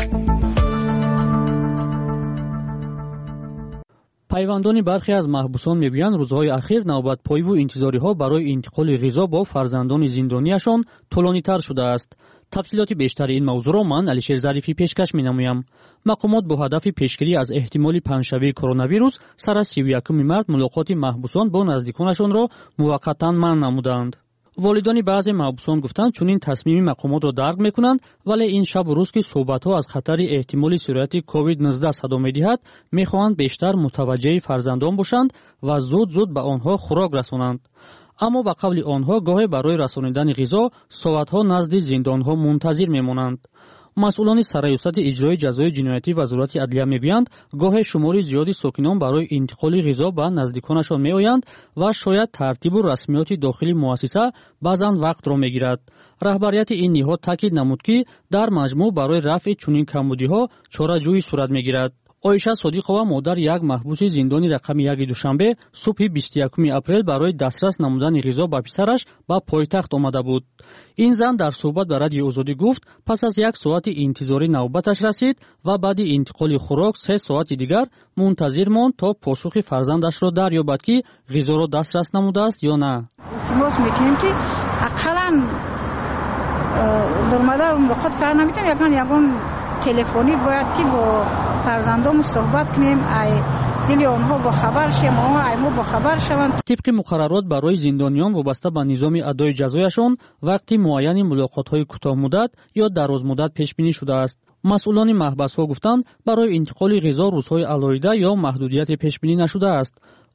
پیوندان برخی از محبوسان میگویند روزهای اخیر نوبت پایی و انتظاری ها برای انتقال غذا با فرزندان زندانیشان طولانی تر شده است. تفصیلات بیشتر این موضوع را من علیشیر ظریفی پیشکش می‌نمایم. مقامات با هدف پیشگیری از احتمال پنجشنبه کرونا ویروس سر از 31 مارس ملاقات محبوسان با نزدیکانشان را موقتا منع نمودند. والدان بعضی محبوسان گفتند چنین تصمیم مقامات را درک میکنند، ولی این شب و روز که صحبت‌ها از خطر احتمالی سرایت کووید 19 صدا می‌دهد می‌خواهند بیشتر متوجه فرزندان باشند و زود به آنها خوراک رسانند. اما با قول آنها گاهی برای رسانیدن غذا ساعت‌ها نزد زندان‌ها منتظر می‌مانند. مسئولان سرایوسط اجرای جزای جنایتی وزارت عدلیه میگویند گاهی شماری زیادی ساکنان برای انتقال غذا به نزدیکانشان میآیند و شاید ترتیب و رسمیات داخلی مؤسسه بعضا وقت را میگیرد. رهبریت این نهاد تاکید نمود که در مجموع برای رفع چنین کمبودی‌ها چاره‌جویی صورت میگیرد. آیشه صادقова مادر یک محبوس زندانی رقم 1 دوشنبه صبح 21 اپریل برای دسترس نمودن غذا به پسرش به پایتخت آمده بود. این زن در صحبت به رادیو آزادی گفت پس از 1 ساعت انتظاری نوبتش رسید و بعد انتقال خوراک 3 ساعت دیگر منتظر ماند تا پاسخ فرزندش را دریابد که غذا را دسترس نموده است یا نه. التماس میکنیم که اقلا در مدار ملاقات کار نمیتونیم یگان تلفنی باید که با فرزندان صحبت کنیم ای دل آنها با خبر شیم ما با خبر شوند. طبق مقررات برای زندانیان وابسته به نظام ادای جزایشان وقتی معین ملاقات‌های کوتاه مدت یا دراز مدت پیش بینی شده است. مسئولان محبس‌ها گفتند برای انتقال غذا روزهای علایده یا محدودیت پیش بینی نشده است.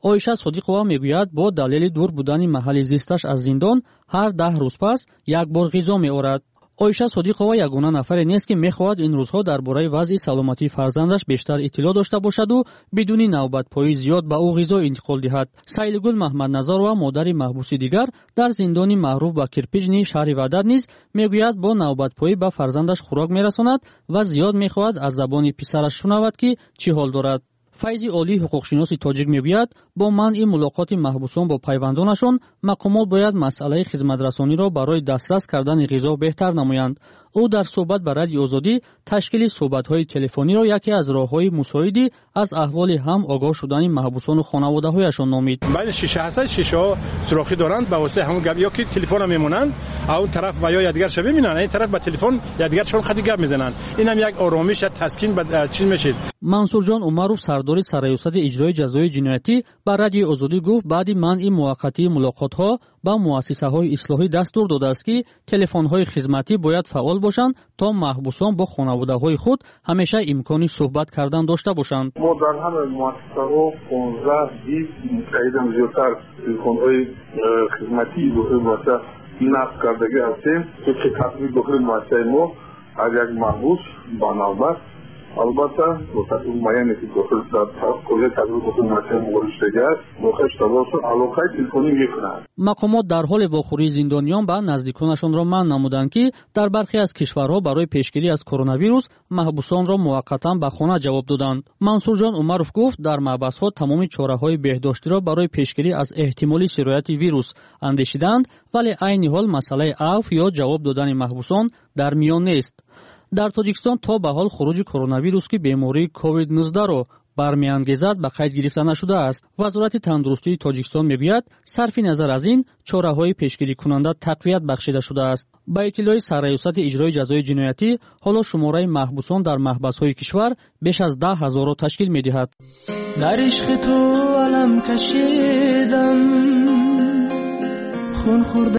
ойша содиқова мегӯяд бо далели дур будани маҳалли зисташ аз зиндон ҳар 10 рӯз пас як бор ғизо меорад. ойша содиқова ягона нафаре нест ки мехоҳад ин рӯзҳо дар бораи вазъи саломатии фарзандаш бештар иттилоъ дошта бошаду бидуни навбатпоӣ зиёд ба ӯ ғизо интиқол диҳад. Сайлигул Маҳмадназарова модари маҳбуси дигар дар зиндони маъруф ба Кирпични шаҳри Ваъдат низ мегӯяд бо навбатпоӣ ба фарзандаш хӯрок мерасонад ва зиёд мехоҳад аз забони писараш шунавад ки чӣ ҳол дорад. Файзи Олӣ ҳуқуқшиноси тоҷик мегӯяд бо манъи мулоқоти маҳбусон бо пайвандонашон мақомот бояд масъалаи хизматрасониро барои дастрас кардани ғизо беҳтар намоянд. ӯ дар суҳбат ба Радиои Озодӣ ташкили суҳбатҳои телефониро яке аз роҳҳои мусоидӣ аз аҳволи ҳам огоҳ шудани маҳбусону хонаводаҳояшон номид. байни шиша ҳаста, шишаҳо сурохӣ доранд, ба воситаи ҳамон гап ёки телефонро мемонанд, он тараф ва ё якдигаршо бибинанд, ин тараф ба телефон якдигаршон хади гап мезананд. Инам як оромиш, як таскин ба чиз мешид. Мансурҷон Умаров, сардори сарраёсати иҷрои ҷазои ҷиноятӣ, ба Радиои Озодӣ гуфт баъди манъи муваққатии мулоқотҳо ба муассисаҳои ислоҳӣ дастур додааст ки телефонҳои хизматӣ бояд фаъол бошанд то маҳбусон бо хонаводаҳои худ ҳамеша имкони суҳбат кардан дошта бошанд. мо дар ҳамаи муассисаҳо 15-20 кайдан зиёдтар телефонҳои хизматии дохили муассиса насб кардагӣ ҳастем, ки татбиқ дохили муассисаи мо аз як маҳбус ба навбат албатта бо татбиқ муайяне ки дохили коллеги татбиқ дохили муассисаи муворид шудагиаст дохил шуда бошад алоқаи телефонӣ мекунанд. мақомот дар ҳоли вохӯрии зиндониён ба наздиконашонро манъ намуданд ки дар бархе аз кишварҳо барои пешгирӣ аз коронавирус маҳбусонро муваққатан ба хона ҷавоб доданд. Мансурҷон Умаров гуфт дар маҳбасҳо тамоми чораҳои беҳдоштиро барои пешгирӣ аз эҳтимоли сирояти вирус андешиданд, вале айни ҳол масъалаи афв ё ҷавоб додани маҳбусон дар миён нест. дар Тоҷикистон то ба ҳол хуруҷи коронавирус ки бемории COVID-19-ро бармеангезад ба қайд гирифта нашудааст. Вазорати тандурустии Тоҷикистон мегӯяд сарфи назар аз ин чораҳои пешгирикунанда тақвият бахшида шудааст. Ба иттилои сарраёсати иҷрои ҷазои ҷиноятӣ ҳоло шумораи маҳбусон дар маҳбасҳои кишвар беш аз 10 000-ро ташкил медиҳад. дар ишқи ту алам кашидам, хун хӯрда